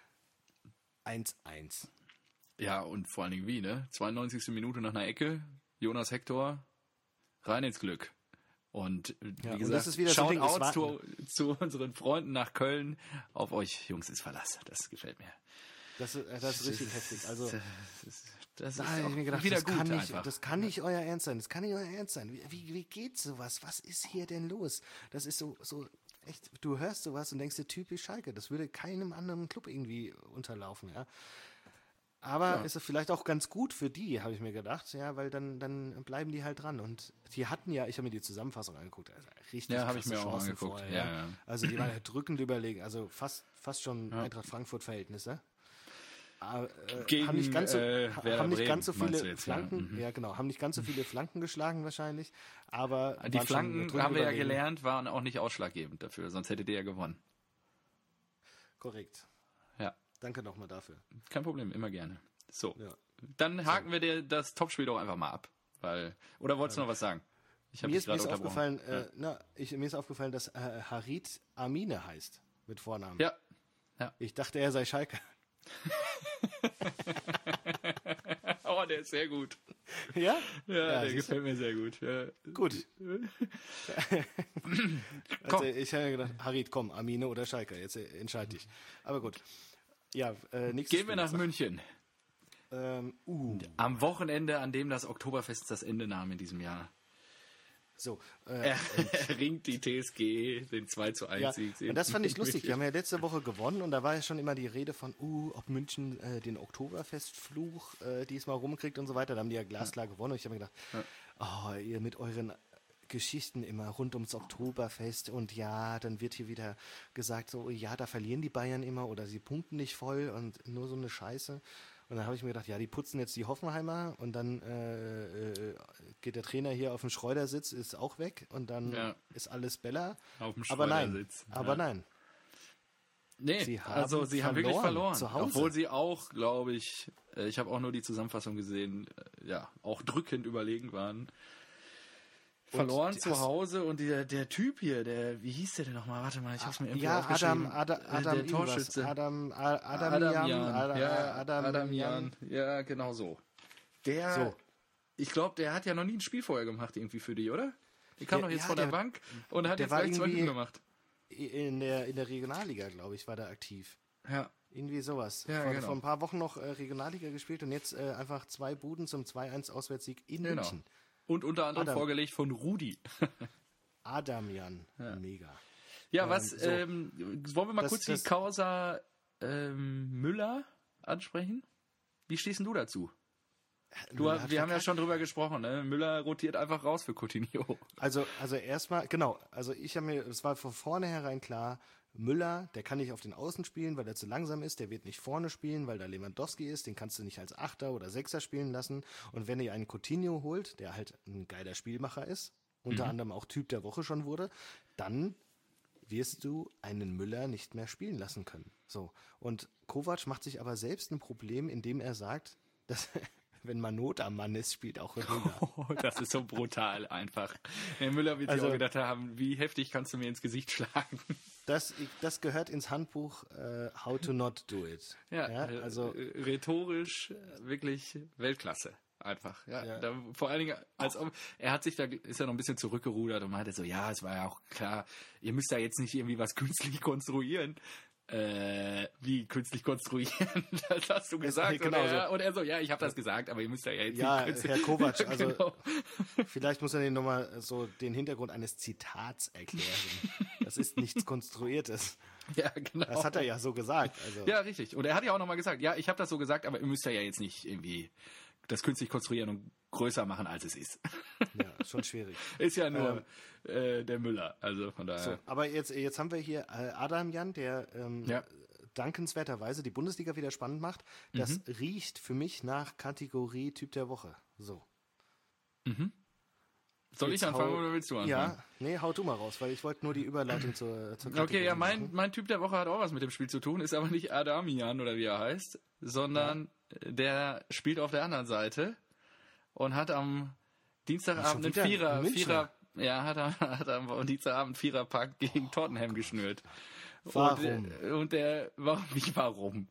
1-1. Ja, und vor allen Dingen wie, ne? 92. Minute nach einer Ecke, Jonas Hector, rein ins Glück. Und wie gesagt, das ist wieder Shoutouts zu unseren Freunden nach Köln. Auf euch, Jungs, ist Verlass. Das gefällt mir. Das ist richtig heftig. Also, das da habe ich mir gedacht, wieder gut das kann nicht euer Ernst sein. Das kann nicht euer Ernst sein. Wie geht sowas? Was ist hier denn los? Das ist so echt, du hörst sowas und denkst dir, typisch Schalke. Das würde keinem anderen Club irgendwie unterlaufen, ja. Aber ist es vielleicht auch ganz gut für die, habe ich mir gedacht, ja, weil dann bleiben die halt dran. Und die hatten ja, ich habe mir die Zusammenfassung angeguckt, also richtig habe ich mir auch Chancen angeguckt. Vorher, ja. Also die waren ja drückend überlegen, also fast schon Eintracht Frankfurt-Verhältnisse. Haben nicht ganz so viele Flanken, haben nicht ganz so viele Flanken geschlagen wahrscheinlich, aber die Flanken, haben wir ja gelernt, waren auch nicht ausschlaggebend dafür, sonst hättet ihr ja gewonnen. Korrekt. Ja. Danke nochmal dafür. Kein Problem, immer gerne. So, dann haken wir dir das Topspiel doch einfach mal ab. Oder wolltest du noch was sagen? Mir ist aufgefallen, dass Harit Amine heißt, mit Vornamen. Ja. Ich dachte, er sei Schalke. Oh, der ist sehr gut. Ja? Ja, der gefällt mir sehr gut. Ja. Gut. Also ich habe gedacht, Harit, komm, Amine oder Schalke, jetzt entscheide dich. Aber gut. Ja, Gehen wir nach München. Am Wochenende, an dem das Oktoberfest das Ende nahm in diesem Jahr. So, Er ringt die TSG, den 2:1 Sieg. und das fand ich lustig. Die haben ja letzte Woche gewonnen und da war ja schon immer die Rede von, ob München den Oktoberfestfluch diesmal rumkriegt und so weiter. Da haben die ja glasklar gewonnen und ich habe mir gedacht, ihr mit euren Geschichten immer rund ums Oktoberfest und ja, dann wird hier wieder gesagt, so, ja, da verlieren die Bayern immer oder sie punkten nicht voll und nur so eine Scheiße. Und dann habe ich mir gedacht, ja, die putzen jetzt die Hoffenheimer und dann geht der Trainer hier auf dem Schreudersitz, ist auch weg und dann ist alles Bella. Auf dem Schreudersitz. Aber nein. Nee, sie haben wirklich verloren. Zu Hause. Obwohl sie auch, glaube ich habe auch nur die Zusammenfassung gesehen, auch drückend überlegen waren. Verloren zu Hause und der Typ hier, wie hieß der denn nochmal? Warte mal, ich hab's mir irgendwie aufgeschrieben. Der Torschütze. Adam Jan. Ja, genau so. Ich glaube, der hat ja noch nie ein Spiel vorher gemacht irgendwie für die, oder? Die kam doch jetzt von der Bank und hat jetzt gleich 2 Spiele gemacht. In der Regionalliga, glaube ich, war der aktiv. Ja. Irgendwie sowas. Ja, genau. Vor ein paar Wochen noch Regionalliga gespielt und jetzt einfach 2 Buden zum 2:1 Auswärtssieg in München. Und unter anderem vorgelegt von Rudi. Adamian. Mega. Ja, wollen wir mal kurz die Causa Müller ansprechen? Wie stehst denn du dazu? Wir haben ja schon drüber gesprochen, ne? Müller rotiert einfach raus für Coutinho. Also erstmal, genau, es war von vornherein klar, Müller, der kann nicht auf den Außen spielen, weil er zu langsam ist, der wird nicht vorne spielen, weil da Lewandowski ist, den kannst du nicht als Achter oder Sechser spielen lassen. Und wenn ihr einen Coutinho holt, der halt ein geiler Spielmacher ist, unter anderem auch Typ der Woche schon wurde, dann wirst du einen Müller nicht mehr spielen lassen können. So. Und Kovac macht sich aber selbst ein Problem, indem er sagt, dass wenn man Not am Mann ist, spielt auch Müller. Das ist so brutal einfach. Herr Müller wird sich auch gedacht haben, wie heftig kannst du mir ins Gesicht schlagen? Das gehört ins Handbuch How to Not Do It. Rhetorisch wirklich Weltklasse. Einfach, Da, vor allen Dingen, ist ja noch ein bisschen zurückgerudert und meinte so, ja, es war ja auch klar, ihr müsst da jetzt nicht irgendwie was künstlich konstruieren. Wie künstlich konstruieren? Das hast du gesagt. Genau und er so, ja, ich habe das gesagt, aber ihr müsst ja jetzt nicht künstlich... Herr Kovac, also vielleicht muss er den nochmal so den Hintergrund eines Zitats erklären. Das ist nichts Konstruiertes. Ja, genau. Das hat er ja so gesagt. Also. Ja, richtig. Und er hat ja auch nochmal gesagt, ja, ich habe das so gesagt, aber ihr müsst ja jetzt nicht irgendwie das künstlich konstruieren und größer machen, als es ist. Ja, schon schwierig. Ist ja nur der Müller, also von daher. So, aber jetzt haben wir hier Adamian, der dankenswerterweise die Bundesliga wieder spannend macht. Das riecht für mich nach Kategorie Typ der Woche. So. Soll ich anfangen oder willst du anfangen? Ja, nee, hau du mal raus, weil ich wollte nur die Überleitung zur Kategorie Okay, ja, mein Typ der Woche hat auch was mit dem Spiel zu tun, ist aber nicht Adamian oder wie er heißt, sondern der spielt auf der anderen Seite und hat am Dienstagabend einen Viererpack gegen Tottenham geschnürt. Warum? Warum?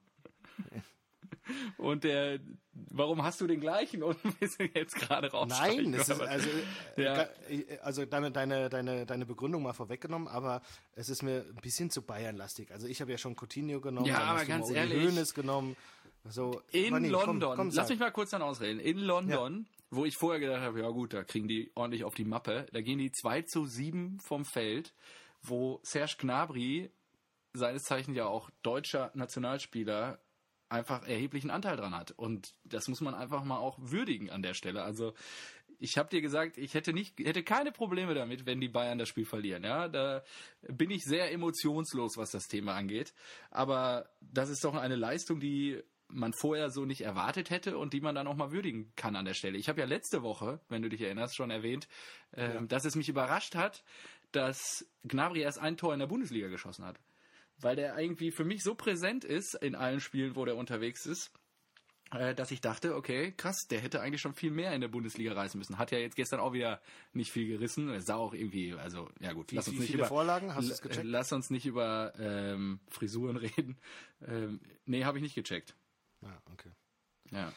Warum hast du den gleichen und bist du jetzt gerade raussteigen? Nein, es ist also deine Begründung mal vorweggenommen, aber es ist mir ein bisschen zu Bayernlastig. Also ich habe ja schon Coutinho genommen, ja, aber ganz ehrlich, Hoeneß genommen. So, in London, lass mich mal kurz dann ausreden, in London, wo ich vorher gedacht habe, ja gut, da kriegen die ordentlich auf die Mappe, da gehen die 2:7 vom Feld, wo Serge Gnabry, seines Zeichens ja auch deutscher Nationalspieler, einfach erheblichen Anteil dran hat. Und das muss man einfach mal auch würdigen an der Stelle. Also ich habe dir gesagt, ich hätte keine Probleme damit, wenn die Bayern das Spiel verlieren. Ja, da bin ich sehr emotionslos, was das Thema angeht. Aber das ist doch eine Leistung, die man vorher so nicht erwartet hätte und die man dann auch mal würdigen kann an der Stelle. Ich habe ja letzte Woche, wenn du dich erinnerst, schon erwähnt, dass es mich überrascht hat, dass Gnabry erst ein Tor in der Bundesliga geschossen hat. Weil der irgendwie für mich so präsent ist in allen Spielen, wo der unterwegs ist, dass ich dachte, okay, krass, der hätte eigentlich schon viel mehr in der Bundesliga reißen müssen. Hat ja jetzt gestern auch wieder nicht viel gerissen. Es sah auch irgendwie, also, ja gut, lass uns nicht über Vorlagen, hast du es gecheckt? Lass uns nicht über Frisuren reden. Nee, habe ich nicht gecheckt. Ah, okay. Ja.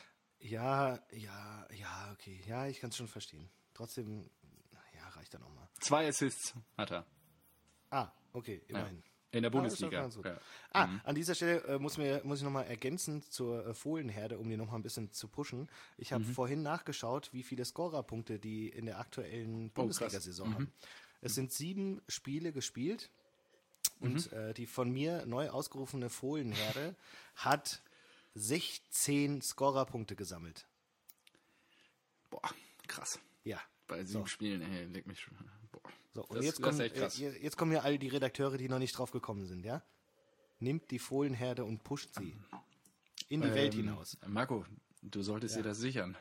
Ja, okay. Ja, ich kann es schon verstehen. Trotzdem, ja, reicht dann auch mal. 2 Assists hat er. Ah, okay, immerhin. In der Ah, ist doch Bundesliga. ganz gut. Ja. An dieser Stelle muss ich nochmal ergänzen zur Fohlenherde, um die nochmal ein bisschen zu pushen. Ich habe vorhin nachgeschaut, wie viele Scorerpunkte die in der aktuellen Bundesliga-Saison haben. Es sind 7 Spiele gespielt und die von mir neu ausgerufene Fohlenherde hat 16 Scorerpunkte gesammelt. Boah, krass. Ja. Bei 7 Spielen, ey, leg mich schon. Boah. So, und Das ist echt krass. jetzt kommen hier all die Redakteure, die noch nicht drauf gekommen sind, ja? Nimmt die Fohlenherde und pusht sie in die Welt hinaus. Marco, du solltest dir das sichern.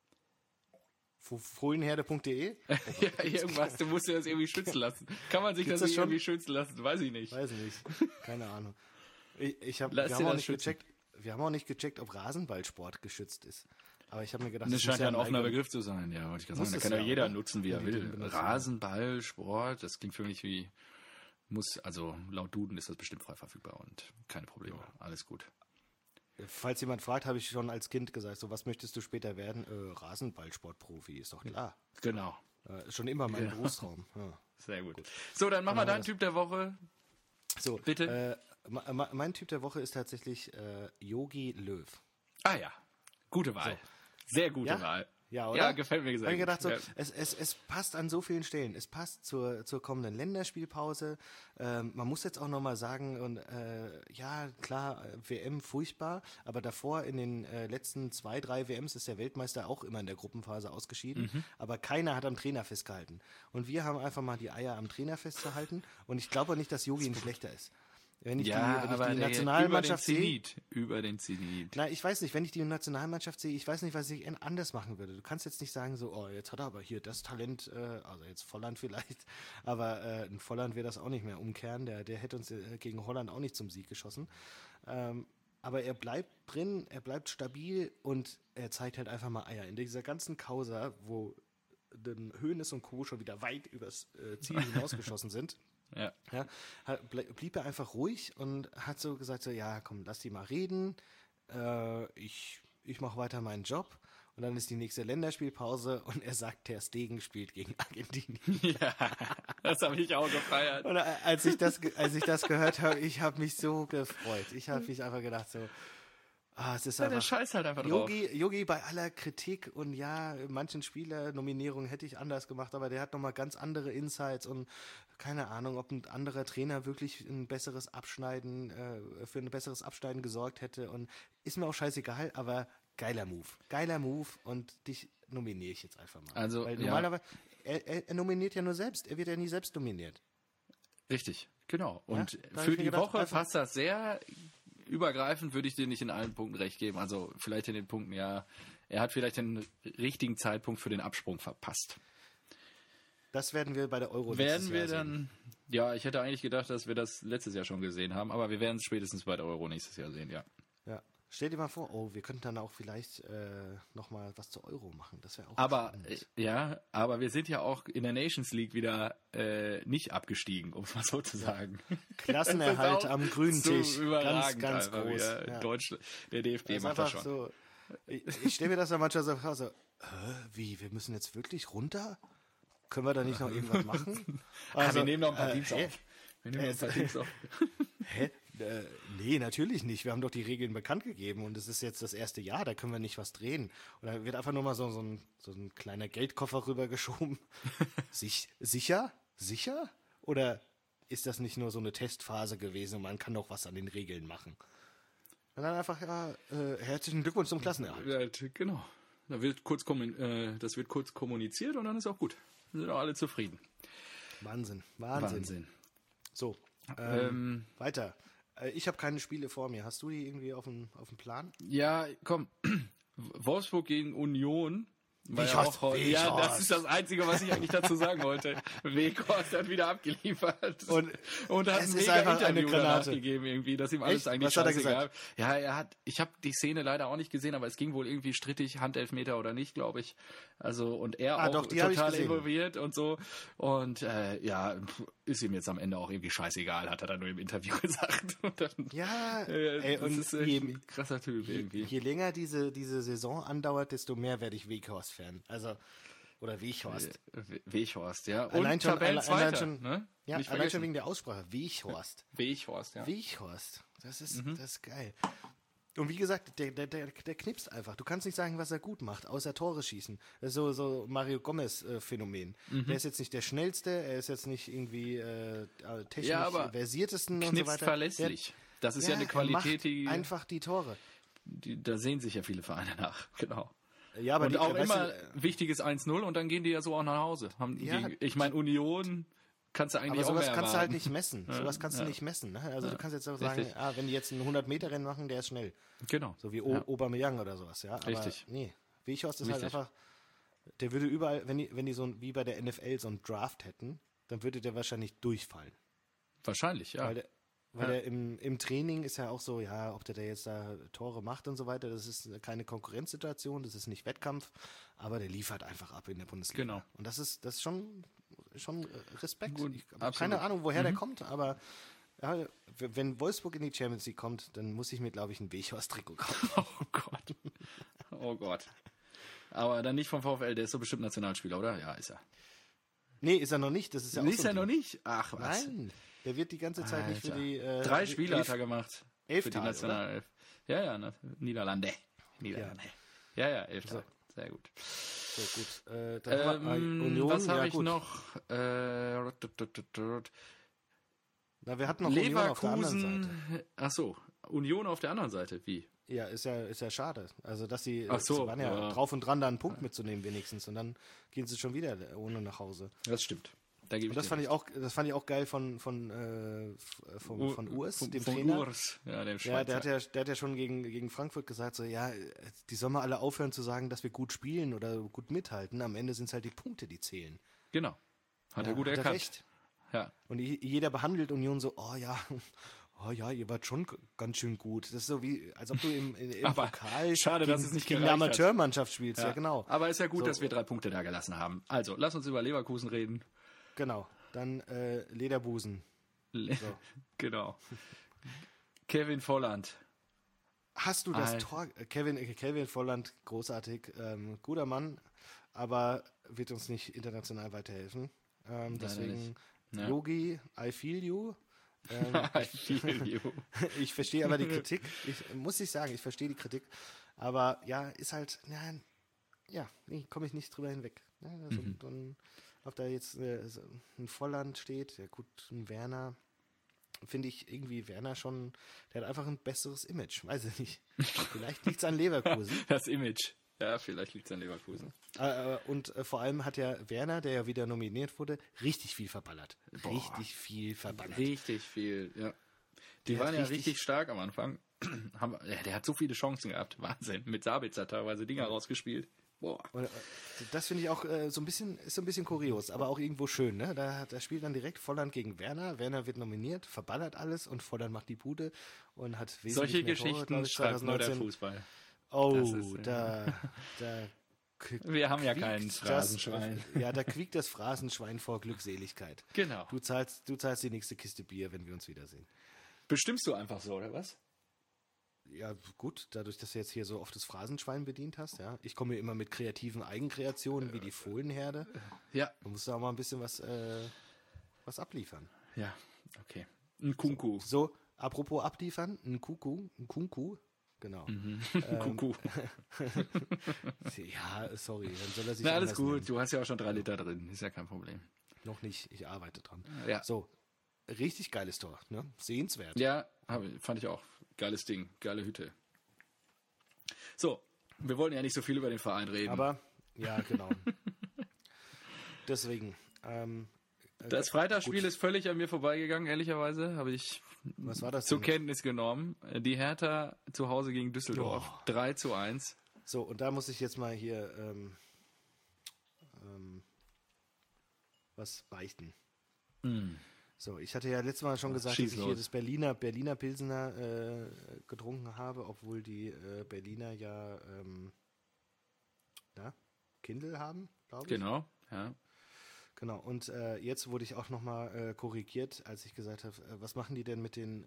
Fohlenherde.de? Ja, irgendwas, du musst dir das irgendwie schützen lassen. Kann man sich Gibt's das das schon? irgendwie schützen lassen? Weiß ich nicht. Weiß nicht. Keine Ahnung. Wir Lass haben dir auch das nicht schützen. gecheckt, ob Rasenballsport geschützt ist. Aber ich habe mir gedacht, Das scheint muss ja ein offener eigenen- Begriff zu sein, ja. Wollte ich gerade Muss sagen. Da es kann ja ja, jeder oder? nutzen, wie er Ja, will. den benutzen. Rasenball, Sport, das klingt für mich wie, also laut Duden ist das bestimmt frei verfügbar und keine Probleme. Alles gut. Falls jemand fragt, habe ich schon als Kind gesagt, so was möchtest du später werden? Rasenballsportprofi, ist doch klar. Genau. Schon immer mein Berufstraum. Ja. Sehr gut. So, dann mach mal deinen Typ der Woche. So, Bitte. Mein Typ der Woche ist tatsächlich Jogi Löw. Ah ja, gute Wahl. Sehr gute Ja? Wahl. Ja, oder? Ja, gefällt mir sehr Hab ich gut. gedacht, so, Ja. es passt an so vielen Stellen. Es passt zur kommenden Länderspielpause. Man muss jetzt auch nochmal sagen, und ja, klar, WM furchtbar, aber davor in den letzten 2, 3 WMs ist der Weltmeister auch immer in der Gruppenphase ausgeschieden. Aber keiner hat am Trainer festgehalten. Und wir haben einfach mal die Eier am Trainer festzuhalten. Und ich glaube nicht, dass Jogi ein schlechter ist. Wenn ich die Nationalmannschaft sehe. Über den Zenit. Na, ich weiß nicht, wenn ich die Nationalmannschaft sehe, ich weiß nicht, was ich anders machen würde. Du kannst jetzt nicht sagen so, oh, jetzt hat er aber hier das Talent, also jetzt Volland vielleicht, aber ein Volland wird das auch nicht mehr umkehren, der hätte uns gegen Holland auch nicht zum Sieg geschossen. Aber er bleibt drin, er bleibt stabil und er zeigt halt einfach mal Eier. In dieser ganzen Causa, wo Hoeneß und Co. schon wieder weit übers Ziel hinausgeschossen sind, Ja. ja, blieb er einfach ruhig und hat so gesagt, so, ja, komm, lass die mal reden, ich mache weiter meinen Job. Und dann ist die nächste Länderspielpause und er sagt, Ter Stegen spielt gegen Argentinien. Ja, das habe ich auch gefeiert. Und als ich das gehört habe, ich habe mich so gefreut. Ich habe mich einfach gedacht, so, es ist Ja, der einfach scheißt halt einfach drauf. Jogi bei aller Kritik und ja, manchen Spielernominierungen hätte ich anders gemacht, aber der hat nochmal ganz andere Insights und keine Ahnung, ob ein anderer Trainer wirklich für ein besseres Abschneiden gesorgt hätte und ist mir auch scheißegal, aber geiler Move und dich nominiere ich jetzt einfach mal. Also, weil ja. normalerweise, er nominiert ja nur selbst, er wird ja nie selbst nominiert. Richtig, genau. Und da hab für ich mir die gedacht, Woche einfach- passt das sehr übergreifend, würde ich dir nicht in allen Punkten recht geben. Also vielleicht in den Punkten, ja, er hat vielleicht den richtigen Zeitpunkt für den Absprung verpasst. Das werden wir bei der Euro Werden nächstes wir Jahr sehen. dann, ja, ich hätte eigentlich gedacht, dass wir das letztes Jahr schon gesehen haben, aber wir werden es spätestens bei der Euro nächstes Jahr sehen, ja. Ja. Stell dir mal vor, wir könnten dann auch vielleicht nochmal was zur Euro machen. Das wäre auch Aber spannend. aber wir sind ja auch in der Nations League wieder nicht abgestiegen, um es mal so zu sagen. Klassenerhalt Das ist auch am grünen so Tisch. Ganz, überragend ganz einfach groß. wieder. Ja. Deutschland, der DFB Das ist macht das einfach schon. so. Ich stelle mir das dann manchmal so vor, so, wie, wir müssen jetzt wirklich runter? Können wir da nicht noch irgendwas machen? Wir nehmen noch ein paar Teams hä? auf. Wir nehmen noch ein paar Teams auf. Hä? Nee, natürlich nicht. Wir haben doch die Regeln bekannt gegeben und es ist jetzt das erste Jahr, da können wir nicht was drehen. Und da wird einfach nur mal so ein kleiner Geldkoffer rübergeschoben. Sicher? Sicher? Oder ist das nicht nur so eine Testphase gewesen und man kann doch was an den Regeln machen? Und dann einfach, herzlichen Glückwunsch zum Klassenerhalt. Ja, genau. Das wird kurz kommuniziert und dann ist auch gut. Wir sind auch alle zufrieden. Wahnsinn. So, weiter. Ich habe keine Spiele vor mir. Hast du die irgendwie auf dem Plan? Ja, komm. Wolfsburg gegen Union. War ja Weghorst, auch, ja, das Weghorst. ist das Einzige, was ich eigentlich dazu sagen wollte. Weghorst hat wieder abgeliefert. Und hat es ein ist mega einfach eine Interview danach Granate. gegeben, irgendwie, dass ihm alles Echt? eigentlich Was hat er scheißegal. Ja, ich habe die Szene leider auch nicht gesehen, aber es ging wohl irgendwie strittig, Handelfmeter oder nicht, glaube ich. Also, und er auch doch, die hab ich total gesehen. involviert und so. Und ist ihm jetzt am Ende auch irgendwie scheißegal, hat er dann nur im Interview gesagt. Und dann, Ja, das und ist echt ein krasser Typ irgendwie. je länger diese Saison andauert, desto mehr werde ich Weghorst-Fan. Also, Oder Weghorst. Weghorst, ja. Und Allein schon, Tabellenzweiter, schon, ne? ja, Nicht allein schon vergessen. wegen der Aussprache. Weghorst. Weghorst, ja. Weghorst. Das ist geil. Und wie gesagt, der knipst einfach. Du kannst nicht sagen, was er gut macht, außer Tore schießen. Das ist so Mario Gomez-Phänomen. Der ist jetzt nicht der Schnellste, er ist jetzt nicht irgendwie technisch Ja, aber versiertesten und so Knipst weiter. verlässlich. Das ist ja eine er Qualität, macht die, einfach die Tore. da sehen sich ja viele Vereine nach. Genau. Ja, aber Und die, auch weißt immer du, wichtiges 1-0 und dann gehen die ja so auch nach Hause. Ja. Ich meine, Union kannst du eigentlich aber auch sowas mehr kannst du halt erwarten. nicht messen. Sowas kannst du nicht messen. Ne? Also du kannst jetzt auch sagen, Richtig. wenn die jetzt ein 100-Meter-Rennen machen, der ist schnell. Genau. So wie Ja. Aubameyang oder sowas. Ja? Aber Richtig. nee, Weghorst ist halt Richtig. einfach, der würde überall, wenn die so wie bei der NFL so einen Draft hätten, dann würde der wahrscheinlich durchfallen. Wahrscheinlich, ja. Weil der im Training ist ja auch so, ja, ob der jetzt da Tore macht und so weiter, das ist keine Konkurrenzsituation, das ist nicht Wettkampf, aber der liefert einfach ab in der Bundesliga. Genau. Und das ist schon Respekt. Gut, Ich habe absolut. keine Ahnung, woher der kommt, aber ja, wenn Wolfsburg in die Champions League kommt, dann muss ich mir, glaube ich, ein Weghorst-Trikot kaufen. Oh Gott. Oh Gott. Aber dann nicht vom VfL, der ist so bestimmt Nationalspieler, oder? Ja, ist er. Nee, ist er noch nicht, das ist ja auch Ist so er ein noch Ding. nicht? Ach, was? Nein, der wird die ganze Zeit nicht für Alter. die 3 Spiele hat er gemacht. 11 für die Tage, Nationalelf. Ja, Niederlande. Ja, 11 Tage. Sehr gut. So, gut. Dann haben wir Union. Was habe ja, ich gut. noch? Na, wir hatten noch Union auf der anderen Seite. Leverkusen. Ach so, Union auf der anderen Seite. Wie? Ja, ist ja schade. Also, dass sie Ach so, sie waren ja ja. drauf und dran, da einen Punkt mitzunehmen wenigstens. Und dann gehen sie schon wieder ohne nach Hause. Das stimmt. Da gebe Und das dir fand ich auch geil von Urs, dem Trainer. Urs. Ja, dem Ja, Schweizer. der hat ja schon gegen Frankfurt gesagt, so, ja, die sollen mal alle aufhören zu sagen, dass wir gut spielen oder gut mithalten. Am Ende sind es halt die Punkte, die zählen. Genau. Hat er gut hat erkannt. recht. Ja. Und jeder behandelt Union so, oh ja, ihr wart schon ganz schön gut. Das ist so wie, als ob du im Aber Pokal schade, dass es nicht gegen eine gereicht hat. Amateurmannschaft spielst. Ja, genau. Aber ist ja gut, So. dass wir 3 Punkte da gelassen haben. Also, lass uns über Leverkusen reden. Genau. Dann Lederbusen. Genau. Kevin Volland. Hast du das Alter. Tor? Kevin Volland, großartig, guter Mann, aber wird uns nicht international weiterhelfen. Deswegen, nicht. Ja. Yogi, I feel you. I feel you. Ich verstehe aber die Kritik. Muss ich sagen, ich verstehe die Kritik. Aber ja, ist halt, nee, komme ich nicht drüber hinweg. Ja, also, dann, ob da jetzt so ein Volland steht, ja gut, ein Werner, finde ich irgendwie Werner schon, der hat einfach ein besseres Image, weiß ich nicht. Vielleicht liegt es an Leverkusen. Das Image. Ja, vielleicht liegt es an Leverkusen. Und vor allem hat ja Werner, der ja wieder nominiert wurde, richtig viel verballert. Boah. Richtig viel verballert. Richtig viel, ja. Die Der hat waren ja richtig- richtig stark am Anfang. Der hat so viele Chancen gehabt. Wahnsinn. Mit Sabitzer teilweise Dinger rausgespielt. Boah. Und, das finde ich auch ist so ein bisschen kurios, aber auch irgendwo schön. Ne? Da spielt dann direkt Volland gegen Werner. Werner wird nominiert, verballert alles und Volland macht die Bude und hat wesentlich Solche mehr Tore, Geschichten glaub ich, schreibt nur der 2019. Fußball. Oh, Das ist, da Wir haben ja quiekt kein das- Phrasenschwein. Ja, da quiekt das Phrasenschwein vor Glückseligkeit. Genau. Du zahlst die nächste Kiste Bier, wenn wir uns wiedersehen. Bestimmst du einfach so, oder was? Ja, gut, dadurch, dass du jetzt hier so oft das Phrasenschwein bedient hast, ja. Ich komme hier immer mit kreativen Eigenkreationen wie die Fohlenherde. Ja. Da musst du auch mal ein bisschen was abliefern. Ja, okay. Ein Kunku. So, apropos abliefern, ein Kunku, genau. Kuckuck. Ja, sorry, dann soll er sich Na, alles anders gut. nennen. Du hast ja auch schon 3 Liter drin. Ist ja kein Problem. Noch nicht, ich arbeite dran. Ja. So, richtig geiles Tor, ne? Sehenswert. Ja, fand ich auch. Geiles Ding. Geile Hütte. So, wir wollen ja nicht so viel über den Verein reden. Aber, ja, genau. Deswegen, das Freitagsspiel ist völlig an mir vorbeigegangen, ehrlicherweise. Habe ich was war das zur denn? Kenntnis genommen. Die Hertha zu Hause gegen Düsseldorf. Oh. 3:1. So, und da muss ich jetzt mal hier was beichten. So, ich hatte ja letztes Mal schon gesagt, schieß dass ich hier los. das Berliner Pilsener getrunken habe, obwohl die Berliner ja Kindle haben, glaube ich. Genau, ja. Genau, und jetzt wurde ich auch nochmal korrigiert, als ich gesagt habe, was machen die denn mit den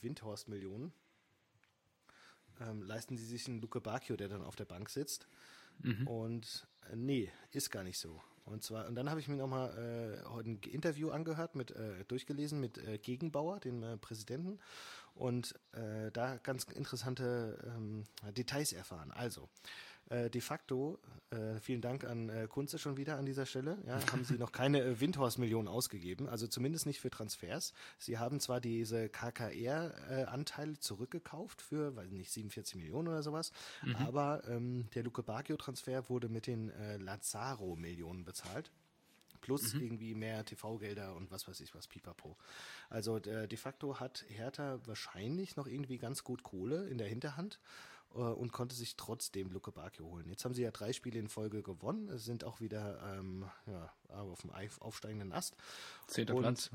Windhorst-Millionen? Leisten sie sich einen Luke Bacchio, der dann auf der Bank sitzt? Und nee, ist gar nicht so. Und dann habe ich mir nochmal heute ein Interview angehört, durchgelesen mit Gegenbauer, dem Präsidenten, und da ganz interessante Details erfahren. Also, de facto, vielen Dank an Kunze schon wieder an dieser Stelle, ja, haben sie noch keine Windhorst-Millionen ausgegeben, also zumindest nicht für Transfers. Sie haben zwar diese KKR-Anteile zurückgekauft für, weiß nicht, 47 Millionen oder sowas, aber der Luke Bacchio-Transfer wurde mit den Lazaro-Millionen bezahlt. Plus irgendwie mehr TV-Gelder und was weiß ich was, pipapo. Also de facto hat Hertha wahrscheinlich noch irgendwie ganz gut Kohle in der Hinterhand und konnte sich trotzdem Luke Bacchio holen. Jetzt haben sie ja 3 Spiele in Folge gewonnen, sind auch wieder auf dem aufsteigenden Ast. 10. Platz.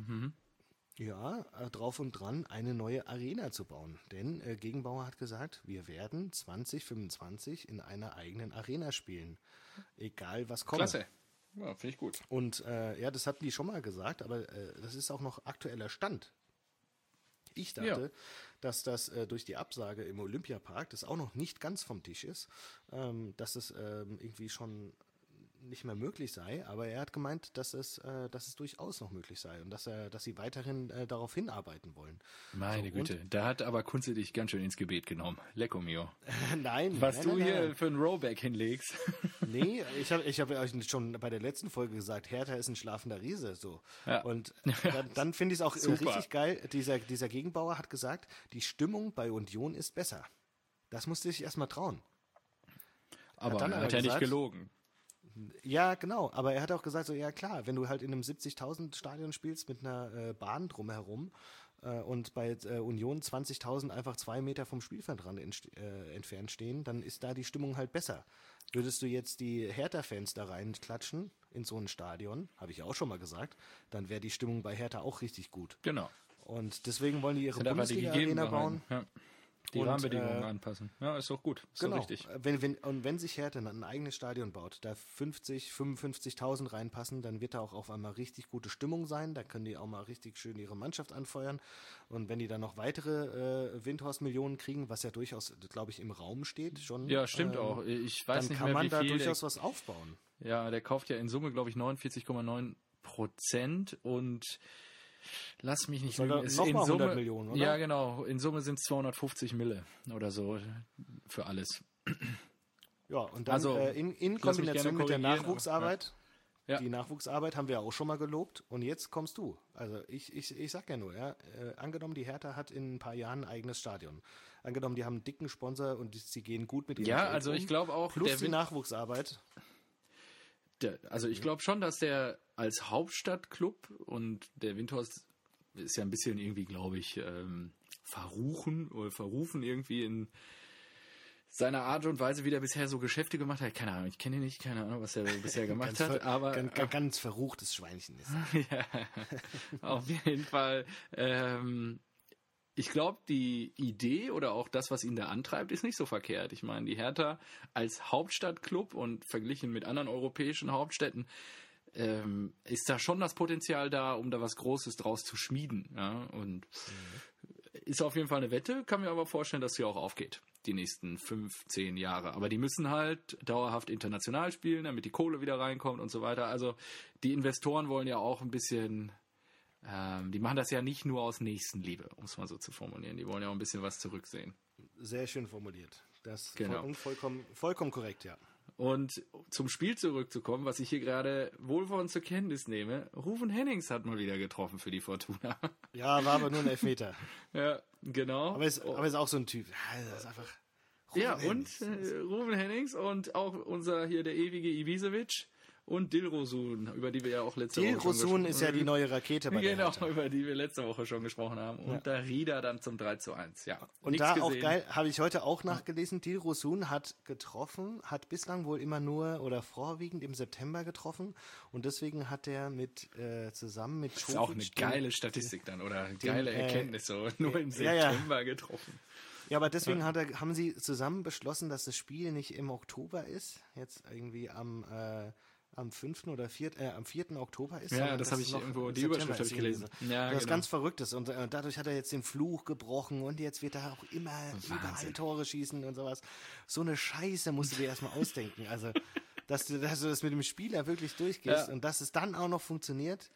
Ja, drauf und dran, eine neue Arena zu bauen. Denn Gegenbauer hat gesagt, wir werden 2025 in einer eigenen Arena spielen. Egal was kommt. Klasse. Ja, finde ich gut. Und das hatten die schon mal gesagt, aber das ist auch noch aktueller Stand. Ich dachte, dass das durch die Absage im Olympiapark, das auch noch nicht ganz vom Tisch ist, dass es irgendwie schon nicht mehr möglich sei, aber er hat gemeint, dass es durchaus noch möglich sei und dass sie weiterhin darauf hinarbeiten wollen. Meine Güte, da hat aber Kunze dich ganz schön ins Gebet genommen. Lecco mio. Nein. Was du hier für einen Rollback hinlegst. Nee, ich hab euch schon bei der letzten Folge gesagt, Hertha ist ein schlafender Riese. So. Ja. Und dann finde ich es auch richtig geil, dieser Gegenbauer hat gesagt, die Stimmung bei Union ist besser. Das musste ich erst mal trauen. Aber er hat ja nicht gelogen. Ja, genau. Aber er hat auch gesagt, so, ja klar, wenn du halt in einem 70.000 Stadion spielst mit einer Bahn drumherum und bei Union 20.000 einfach 2 Meter vom Spielfeldrand entfernt stehen, dann ist da die Stimmung halt besser. Würdest du jetzt die Hertha-Fans da reinklatschen in so ein Stadion, habe ich ja auch schon mal gesagt, dann wäre die Stimmung bei Hertha auch richtig gut. Genau. Und deswegen wollen die ihre Bundesliga-Arena bauen. Ja. Die Rahmenbedingungen anpassen. Ja, ist doch gut. Ist genau. doch richtig. Wenn sich Hertha ein eigenes Stadion baut, da 55.000 reinpassen, dann wird da auch auf einmal richtig gute Stimmung sein. Da können die auch mal richtig schön ihre Mannschaft anfeuern. Und wenn die dann noch weitere Windhorst-Millionen kriegen, was ja durchaus, glaube ich, im Raum steht, schon. Ja, stimmt auch. Ich weiß dann nicht kann mehr, man wie da viel durchaus was aufbauen. Ja, der kauft ja in Summe, glaube ich, 49,9% und lass mich nicht lügen. Noch mal 100 Millionen, oder? Ja, genau. In Summe sind es 250 Mille oder so für alles. Ja, und dann Also, in Kombination mit der Nachwuchsarbeit. Ja. Die Nachwuchsarbeit haben wir auch schon mal gelobt. Und jetzt kommst du. Also ich sag ja nur, ja, angenommen, die Hertha hat in ein paar Jahren ein eigenes Stadion. Angenommen, die haben einen dicken Sponsor und sie gehen gut mit ihrem Ja, Geld also um. ich glaube auch, plus die Nachwuchsarbeit. Also ich glaube schon, dass der als Hauptstadtclub und der Windhorst ist ja ein bisschen irgendwie, glaube ich, verrufen irgendwie in seiner Art und Weise, wie der bisher so Geschäfte gemacht hat. Keine Ahnung, ich kenne ihn nicht, keine Ahnung, was er bisher gemacht hat. Aber ganz verruchtes Schweinchen ist ja, auf jeden Fall. Ich glaube, die Idee oder auch das, was ihn da antreibt, ist nicht so verkehrt. Ich meine, die Hertha als Hauptstadtclub und verglichen mit anderen europäischen Hauptstädten ist da schon das Potenzial da, um da was Großes draus zu schmieden. Ja? Und ist auf jeden Fall eine Wette, kann mir aber vorstellen, dass sie auch aufgeht, die nächsten 5-10 Jahre. Aber die müssen halt dauerhaft international spielen, damit die Kohle wieder reinkommt und so weiter. Also die Investoren wollen ja auch ein bisschen... die machen das ja nicht nur aus Nächstenliebe, um es mal so zu formulieren. Die wollen ja auch ein bisschen was zurücksehen. Sehr schön formuliert. Das genau. Vollkommen korrekt, ja. Und zum Spiel zurückzukommen, was ich hier gerade wohlwollend zur Kenntnis nehme, Ruven Hennings hat mal wieder getroffen für die Fortuna. Ja, war aber nur ein Elfmeter. Ja, genau. Aber ist auch so ein Typ. Das ist einfach Ruven Hennings. Ruven Hennings und auch unser hier der ewige Ibisevic. Und Dilrosun, über die wir ja auch letzte Woche schon gesprochen haben. Dilrosun ist ja die neue Rakete bei der Hertha. Genau, über die wir letzte Woche schon gesprochen haben. Und da Rieder dann zum 3:1. Ja. Und da auch geil, habe ich heute auch nachgelesen, Dilrosun hat getroffen, hat bislang wohl immer nur oder vorwiegend im September getroffen. Und deswegen hat er zusammen mit Čović... Das ist auch eine geile Statistik dann oder geile Erkenntnis, so nur im September getroffen. Ja, aber deswegen haben sie zusammen beschlossen, dass das Spiel nicht im Oktober ist, jetzt irgendwie am am 5. oder 4. Am 4. Oktober ist. Ja, das habe ich irgendwo, die Überschrift habe ich gelesen. Ja, das ist ganz Verrücktes. Und dadurch hat er jetzt den Fluch gebrochen und jetzt wird er auch immer überall Tore schießen und sowas. So eine Scheiße musst du dir erstmal ausdenken. Also, dass du das mit dem Spieler wirklich durchgehst und dass es dann auch noch funktioniert.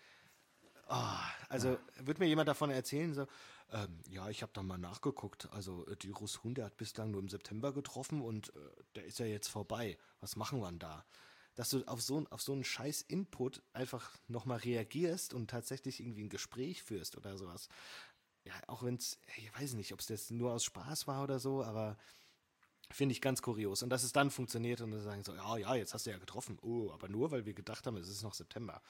Also, wird mir jemand davon erzählen, so, ja, ich habe da mal nachgeguckt. Also, die Russ-Hunde hat bislang nur im September getroffen und der ist ja jetzt vorbei. Was machen wir denn da? Dass du auf so einen scheiß Input einfach nochmal reagierst und tatsächlich irgendwie ein Gespräch führst oder sowas. Ja, auch wenn es, ich weiß nicht, ob es das nur aus Spaß war oder so, aber finde ich ganz kurios. Und dass es dann funktioniert und dann sagen so, ja, jetzt hast du ja getroffen. Oh, aber nur, weil wir gedacht haben, es ist noch September.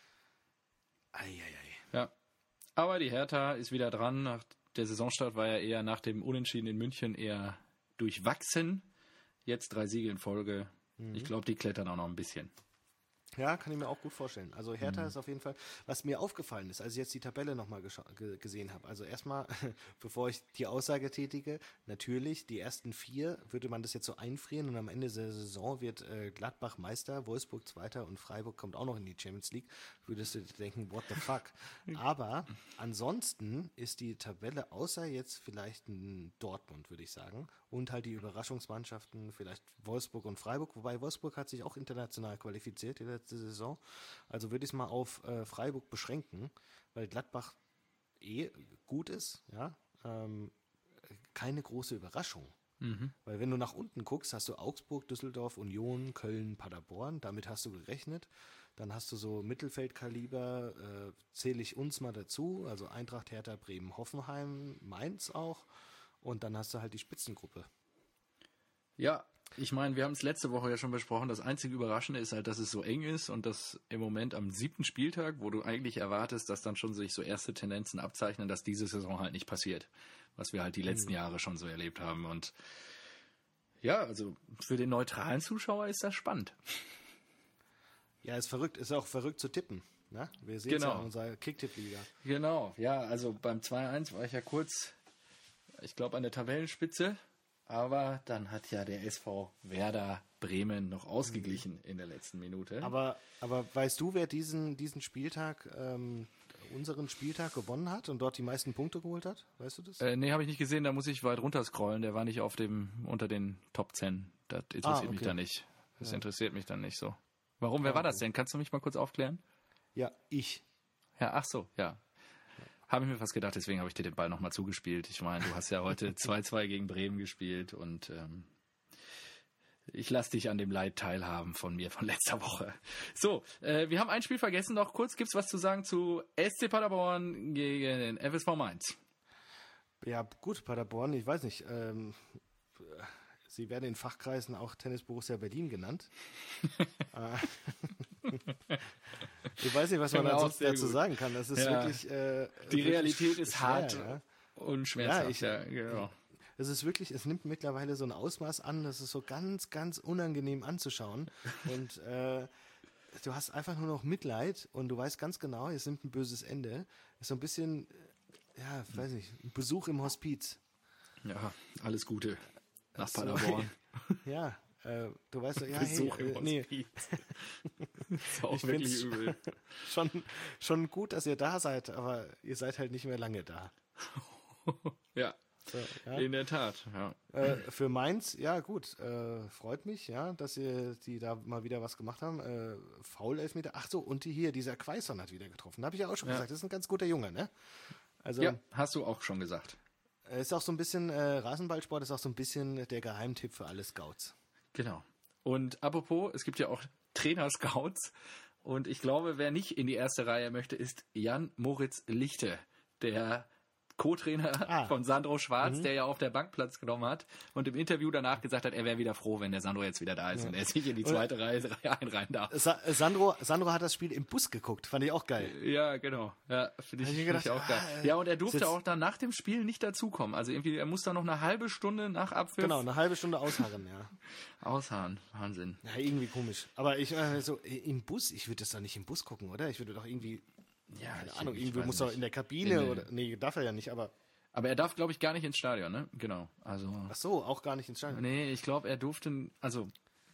Eieiei. Ja, aber die Hertha ist wieder dran. Der Saisonstart war ja eher nach dem Unentschieden in München eher durchwachsen. Jetzt 3 Siege in Folge. Ich glaube, die klettern auch noch ein bisschen. Ja, kann ich mir auch gut vorstellen. Also Hertha ist auf jeden Fall, was mir aufgefallen ist, als ich jetzt die Tabelle nochmal gesehen habe. Also erstmal, bevor ich die Aussage tätige, natürlich, die ersten 4 würde man das jetzt so einfrieren und am Ende der Saison wird Gladbach Meister, Wolfsburg Zweiter und Freiburg kommt auch noch in die Champions League. Würdest du denken, what the fuck? Aber ansonsten ist die Tabelle, außer jetzt vielleicht ein Dortmund, würde ich sagen, und halt die Überraschungsmannschaften, vielleicht Wolfsburg und Freiburg, wobei Wolfsburg hat sich auch international qualifiziert die letzte Saison. Also würde ich es mal auf Freiburg beschränken, weil Gladbach gut ist, ja, keine große Überraschung. Weil wenn du nach unten guckst, hast du Augsburg, Düsseldorf, Union, Köln, Paderborn, damit hast du gerechnet. Dann hast du so Mittelfeldkaliber, zähle ich uns mal dazu, also Eintracht, Hertha, Bremen, Hoffenheim, Mainz auch. Und dann hast du halt die Spitzengruppe. Ja, ich meine, wir haben es letzte Woche ja schon besprochen. Das einzige Überraschende ist halt, dass es so eng ist und dass im Moment am 7. Spieltag, wo du eigentlich erwartest, dass dann schon sich so erste Tendenzen abzeichnen, dass diese Saison halt nicht passiert. Was wir halt die letzten Jahre schon so erlebt haben. Und ja, also für den neutralen Zuschauer ist das spannend. Ja, ist verrückt. Ist auch verrückt zu tippen. Ne? Wir sehen es ja in unserer Kicktipp-Liga. Genau, ja, also beim 2-1 war ich ja kurz, ich glaube, an der Tabellenspitze. Aber dann hat ja der SV Werder Bremen noch ausgeglichen in der letzten Minute. Aber weißt du, wer diesen Spieltag, unseren Spieltag gewonnen hat und dort die meisten Punkte geholt hat? Weißt du das? Nee, habe ich nicht gesehen. Da muss ich weit runter scrollen. Der war nicht unter den Top 10. Das interessiert mich dann nicht. Das interessiert mich dann nicht so. Warum? Wer war das denn? Kannst du mich mal kurz aufklären? Ja, ich. Ja, ach so, ja. Habe ich mir fast gedacht, deswegen habe ich dir den Ball nochmal zugespielt. Ich meine, du hast ja heute 2-2 gegen Bremen gespielt und ich lasse dich an dem Leid teilhaben von mir von letzter Woche. So, wir haben ein Spiel vergessen noch. Kurz, gibt's was zu sagen zu SC Paderborn gegen FSV Mainz? Ja, gut, Paderborn, ich weiß nicht. Sie werden in Fachkreisen auch Tennis Borussia Berlin genannt. Ich weiß nicht, was man dazu sagen kann. Das ist wirklich. Die Realität ist schwer, hart ja. und schmerzhaft. Ja, genau. Es ist wirklich, es nimmt mittlerweile so ein Ausmaß an, das ist so ganz, ganz unangenehm anzuschauen. Und du hast einfach nur noch Mitleid und du weißt ganz genau, es nimmt ein böses Ende. Ist so ein bisschen, ja, weiß nicht, ein Besuch im Hospiz. Ja, alles Gute nach Paderborn. Ja. Du weißt ja, Besuch im Hospiz. Ist auch wirklich übel. Schon gut, dass ihr da seid, aber ihr seid halt nicht mehr lange da. Ja, so, ja. In der Tat. Ja. Für Mainz, ja gut, freut mich, ja, dass die da mal wieder was gemacht haben. Foul-Elfmeter, ach so, und dieser Quaison hat wieder getroffen. Habe ich ja auch schon gesagt, das ist ein ganz guter Junge, ne? Also, ja, hast du auch schon gesagt. Ist auch so ein bisschen, Rasenballsport ist auch so ein bisschen der Geheimtipp für alle Scouts. Genau. Und apropos, es gibt ja auch Trainer-Scouts. Und ich glaube, wer nicht in die erste Reihe möchte, ist Jan-Moritz Lichte, der Co-Trainer von Sandro Schwarz, der ja auf der Bank Platz genommen hat und im Interview danach gesagt hat, er wäre wieder froh, wenn der Sandro jetzt wieder da ist und er sich in die zweite Reihe einreihen darf. Sandro hat das Spiel im Bus geguckt, fand ich auch geil. Ja, genau. Ja, finde ich auch geil. Ja, und er durfte auch dann nach dem Spiel nicht dazukommen. Also irgendwie, er muss da noch eine halbe Stunde nach Abpfiff. Genau, eine halbe Stunde ausharren, ja. Ausharren, Wahnsinn. Ja, irgendwie komisch. Aber ich so im Bus, ich würde das doch nicht im Bus gucken, oder? Ich würde doch irgendwie, keine Ahnung, irgendwie muss er in der Kabine oder, nee, darf er ja nicht, aber er darf, glaube ich, gar nicht ins Stadion, ne? Genau. Also. Ach so, auch gar nicht ins Stadion. Nee, ich glaube, er durfte, also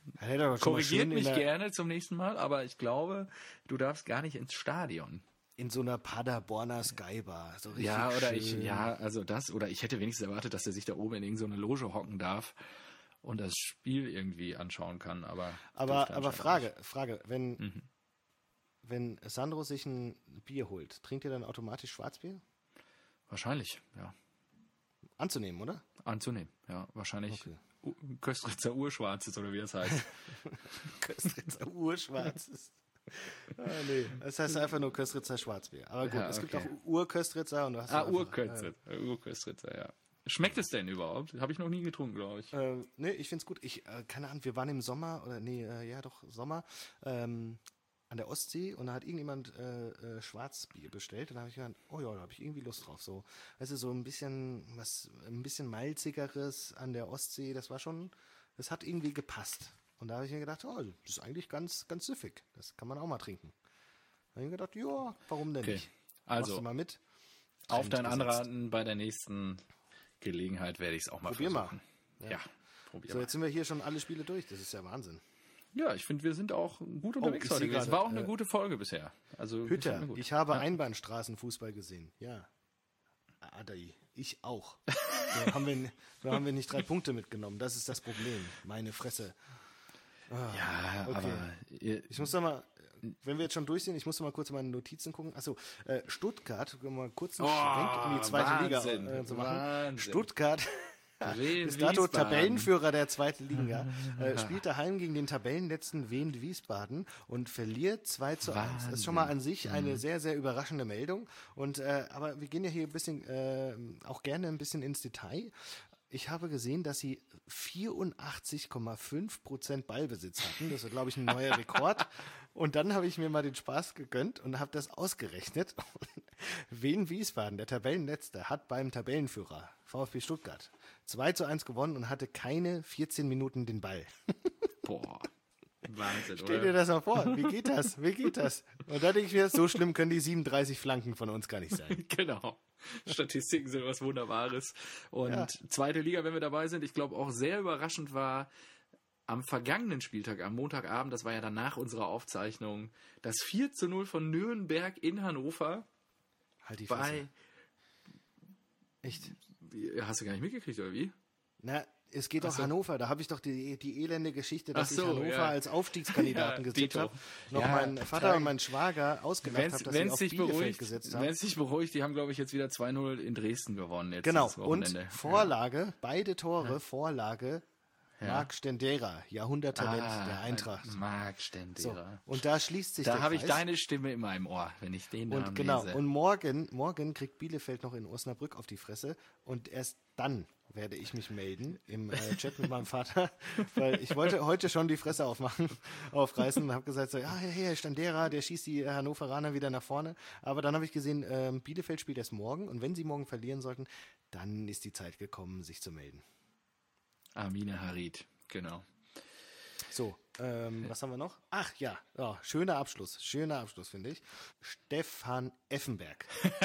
Korrigiert mich gerne zum nächsten Mal, aber ich glaube, du darfst gar nicht ins Stadion. In so einer Paderborner Skybar. So richtig Ja, oder schön. oder ich hätte wenigstens erwartet, dass er sich da oben in irgendeine Loge hocken darf und das Spiel irgendwie anschauen kann, aber Frage, wenn Sandro sich ein Bier holt, trinkt er dann automatisch Schwarzbier? wahrscheinlich, ja. Anzunehmen, oder? Anzunehmen, ja. Wahrscheinlich Okay. Köstritzer Urschwarzes oder wie das heißt. Köstritzer Urschwarzes. Nee, das heißt einfach nur Köstritzer Schwarzbier. Aber gut, Ja, es gibt okay. auch Urköstritzer und du hast Urköstritzer, ja. Schmeckt es denn überhaupt? Habe ich noch nie getrunken, glaube ich. Nee, ich find's gut. Keine Ahnung, wir waren im Sommer, Sommer, an der Ostsee und da hat irgendjemand Schwarzbier bestellt und da habe ich gedacht, oh ja, da habe ich irgendwie Lust drauf. So, weißt du, so ein bisschen malzigeres an der Ostsee, das hat irgendwie gepasst. Und da habe ich mir gedacht, oh, das ist eigentlich ganz, ganz süffig. Das kann man auch mal trinken. Da habe ich mir gedacht, ja, warum denn nicht? Also, machst du mal mit? auf dein Gesetzt. Anraten bei der nächsten Gelegenheit werde ich es auch mal Probier versuchen. mal. Ja, probier So, mal. jetzt sind wir hier schon alle Spiele durch. Das ist ja Wahnsinn. Ja, ich finde, wir sind auch gut unterwegs ich heute sehe gewesen. gerade, War auch eine gute Folge bisher. Also gefällt Hütter, mir gut. ich habe Einbahnstraßenfußball gesehen. Ja. Adai, ich auch. So haben wir nicht 3 Punkte mitgenommen. Das ist das Problem. Meine Fresse. Ja, okay. aber Ich muss doch mal, wenn wir jetzt schon durch sind, ich muss doch mal kurz meine Notizen gucken. Achso, Stuttgart, mal kurz einen Schwenk in die zweite Wahnsinn, Liga zu machen. Wahnsinn. Stuttgart, Wien, bis dato Wiesbaden. Tabellenführer der zweiten Liga, spielt daheim gegen den Tabellenletzten Wien Wiesbaden und verliert 2:1. Das ist schon mal an sich eine sehr, sehr überraschende Meldung. Und aber wir gehen ja hier ein bisschen, auch gerne ein bisschen ins Detail. Ich habe gesehen, dass sie 84,5% Ballbesitz hatten. Das war, glaube ich, ein neuer Rekord. Und dann habe ich mir mal den Spaß gegönnt und habe das ausgerechnet. Wien Wiesbaden, der Tabellenletzte, hat beim Tabellenführer VfB Stuttgart 2:1 gewonnen und hatte keine 14 Minuten den Ball. Boah. Wahnsinn, Stell dir oder? das mal vor. Wie geht das? Wie geht das? Und da denke ich mir, so schlimm können die 37 Flanken von uns gar nicht sein. Genau. Statistiken sind was Wunderbares. Und zweite Liga, wenn wir dabei sind, ich glaube auch sehr überraschend war am vergangenen Spieltag, am Montagabend, das war ja dann nach unserer Aufzeichnung, das 4:0 von Nürnberg in Hannover Halt die Fresse. Echt? Hast du gar nicht mitgekriegt, oder wie? Na, es geht doch Hannover. Da habe ich doch die elende Geschichte, dass Ach so, ich Hannover ja. als Aufstiegskandidaten Ja, getippt Dito. habe. Noch Ja, mein Vater und mein Schwager ausgelacht habe, dass sie auf Bielefeld gesetzt haben. Wenn es sich beruhigt, die haben, glaube ich, jetzt wieder 2:0 in Dresden gewonnen. Jetzt Genau, das Wochenende. und Vorlage, beide Tore, Vorlage, Marc Stendera, Jahrhunderttalent der Eintracht. Marc So, Stendera. und da schließt sich Da der habe ich Kreis. deine Stimme in meinem Ohr, wenn ich den Namen Und genau, lese. und morgen kriegt Bielefeld noch in Osnabrück auf die Fresse und erst dann werde ich mich melden im Chat mit meinem Vater, weil ich wollte heute schon die Fresse aufreißen und habe gesagt, so, ja, hey, Stendera, der schießt die Hannoveraner wieder nach vorne, aber dann habe ich gesehen, Bielefeld spielt erst morgen und wenn sie morgen verlieren sollten, dann ist die Zeit gekommen, sich zu melden. Amine Harid, genau. So, was haben wir noch? Ach ja, schöner Abschluss, finde ich. Stefan Effenberg.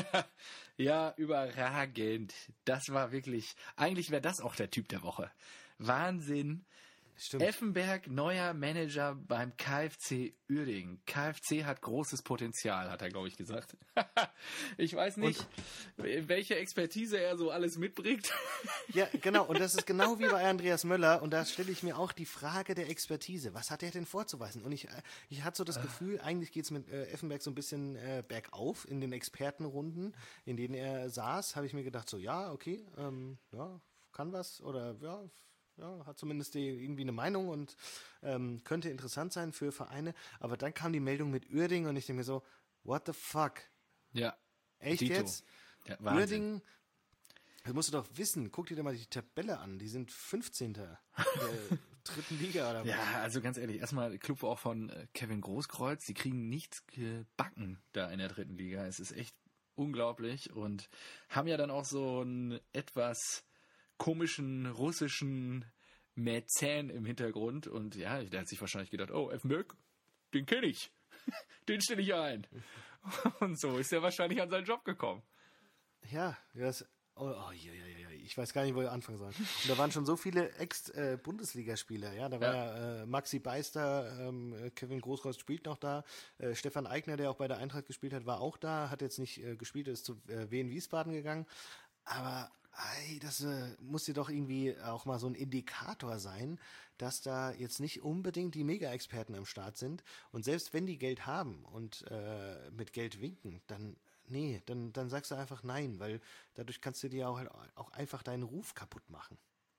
Ja, überragend. Das war wirklich, eigentlich wäre das auch der Typ der Woche. Wahnsinn. Stimmt. Effenberg, neuer Manager beim KfC Uerdingen. KfC hat großes Potenzial, hat er, glaube ich, gesagt. Ich weiß nicht, welche Expertise er so alles mitbringt. Ja, genau. Und das ist genau wie bei Andreas Möller. Und da stelle ich mir auch die Frage der Expertise. Was hat er denn vorzuweisen? Und ich hatte so das Gefühl, eigentlich geht es mit Effenberg so ein bisschen bergauf in den Expertenrunden, in denen er saß. Habe ich mir gedacht, so, ja, okay, kann was oder hat zumindest irgendwie eine Meinung und könnte interessant sein für Vereine. Aber dann kam die Meldung mit Uerdingen und ich denke mir so, what the fuck? Ja. Echt Dito. jetzt? Ja, Wahnsinn. Uerdingen, das musst du doch wissen. Guck dir doch mal die Tabelle an. Die sind 15. der dritten Liga oder was? Ja, also ganz ehrlich, erstmal Club auch von Kevin Großkreuz. Die kriegen nichts gebacken da in der dritten Liga. Es ist echt unglaublich und haben ja dann auch so einen etwas komischen russischen Mäzen im Hintergrund und ja, der hat sich wahrscheinlich gedacht, oh, Effenberg, den kenne ich, den stelle ich ein. Und so ist er wahrscheinlich an seinen Job gekommen. Ja, ich weiß gar nicht, wo wir anfangen sollen. Und da waren schon so viele Ex-Bundesligaspieler, ja. Da war ja Maxi Beister, Kevin Großkreuz spielt noch da, Stefan Aigner, der auch bei der Eintracht gespielt hat, war auch da, hat jetzt nicht gespielt, ist zu Wien Wiesbaden gegangen. Aber das muss dir doch irgendwie auch mal so ein Indikator sein, dass da jetzt nicht unbedingt die Mega-Experten am Start sind. Und selbst wenn die Geld haben und mit Geld winken, dann sagst du einfach nein, weil dadurch kannst du dir auch einfach deinen Ruf kaputt machen.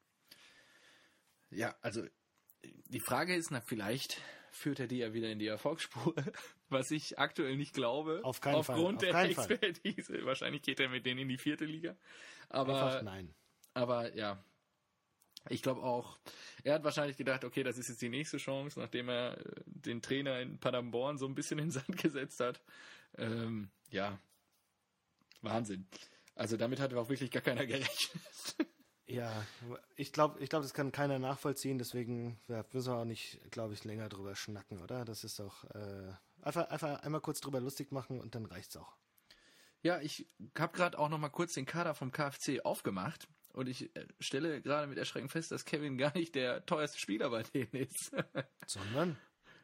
Ja, also die Frage ist, vielleicht führt er die ja wieder in die Erfolgsspur, was ich aktuell nicht glaube. Auf keinen Fall. Aufgrund der Expertise. Wahrscheinlich geht er mit denen in die 4. Liga. Einfach nein. Aber ja, ich glaube auch, er hat wahrscheinlich gedacht, okay, das ist jetzt die nächste Chance, nachdem er den Trainer in Paderborn so ein bisschen in den Sand gesetzt hat. Ja, Wahnsinn. Also damit hat auch wirklich gar keiner gerechnet. Ja, ich glaube, das kann keiner nachvollziehen, deswegen müssen wir auch nicht, glaube ich, länger drüber schnacken, oder? Das ist doch einfach einmal kurz drüber lustig machen und dann reicht's auch. Ja, ich habe gerade auch noch mal kurz den Kader vom KFC aufgemacht und ich stelle gerade mit Erschrecken fest, dass Kevin gar nicht der teuerste Spieler bei denen ist. Sondern?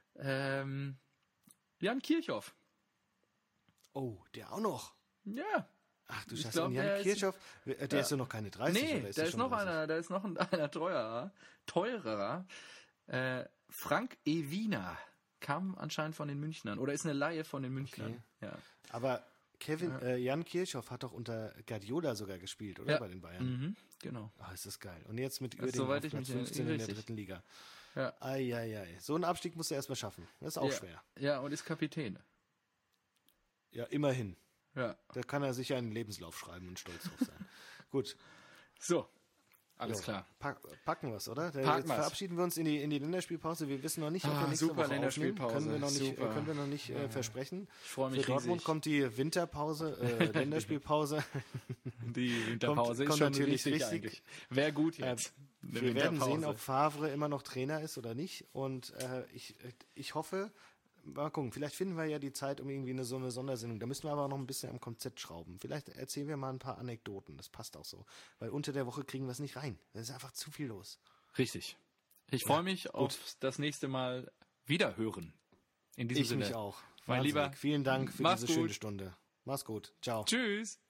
Jan Kirchhoff. Oh, der auch noch? Ja. Ach du Scheiße, und Jan Kirchhoff, der ist ja noch keine 30, nee, oder ist da ist noch 30? da ist noch einer teurerer. Frank Ewina kam anscheinend von den Münchnern oder ist eine Leihe von den Münchnern. Okay. Ja. Aber Jan Kirchhoff hat doch unter Guardiola sogar gespielt, oder? Ja. Bei den Bayern. Mhm, genau. Ach, ist das geil. Und jetzt mit über den Platz 15 in der 3. Liga. Ja. Eieiei. So einen Abstieg musst du erstmal schaffen. Das ist auch schwer. Ja, und ist Kapitän. Ja, immerhin. Ja. Da kann er sicher einen Lebenslauf schreiben und stolz drauf sein. Gut. So, alles klar. Packen wir es, oder? Jetzt verabschieden wir uns in die Länderspielpause. Wir wissen noch nicht, ob wir nächste Woche Länderspielpause. Können wir noch nicht versprechen. Ich freue mich Für Dortmund riesig. Kommt die Winterpause, Länderspielpause. Die Winterpause ist schon natürlich richtig. Eigentlich. Wäre gut jetzt. Wir werden sehen, ob Favre immer noch Trainer ist oder nicht. Und ich hoffe, mal gucken, vielleicht finden wir ja die Zeit um irgendwie so eine Sondersendung. Da müssen wir aber auch noch ein bisschen am Konzept schrauben. Vielleicht erzählen wir mal ein paar Anekdoten. Das passt auch so. Weil unter der Woche kriegen wir es nicht rein. Da ist einfach zu viel los. Richtig. Ich freue mich auf das nächste Mal wieder hören. In diesem Sinne. Ich mich auch. Mein Lieber. Vielen Dank für diese schöne Stunde. Mach's gut. Ciao. Tschüss.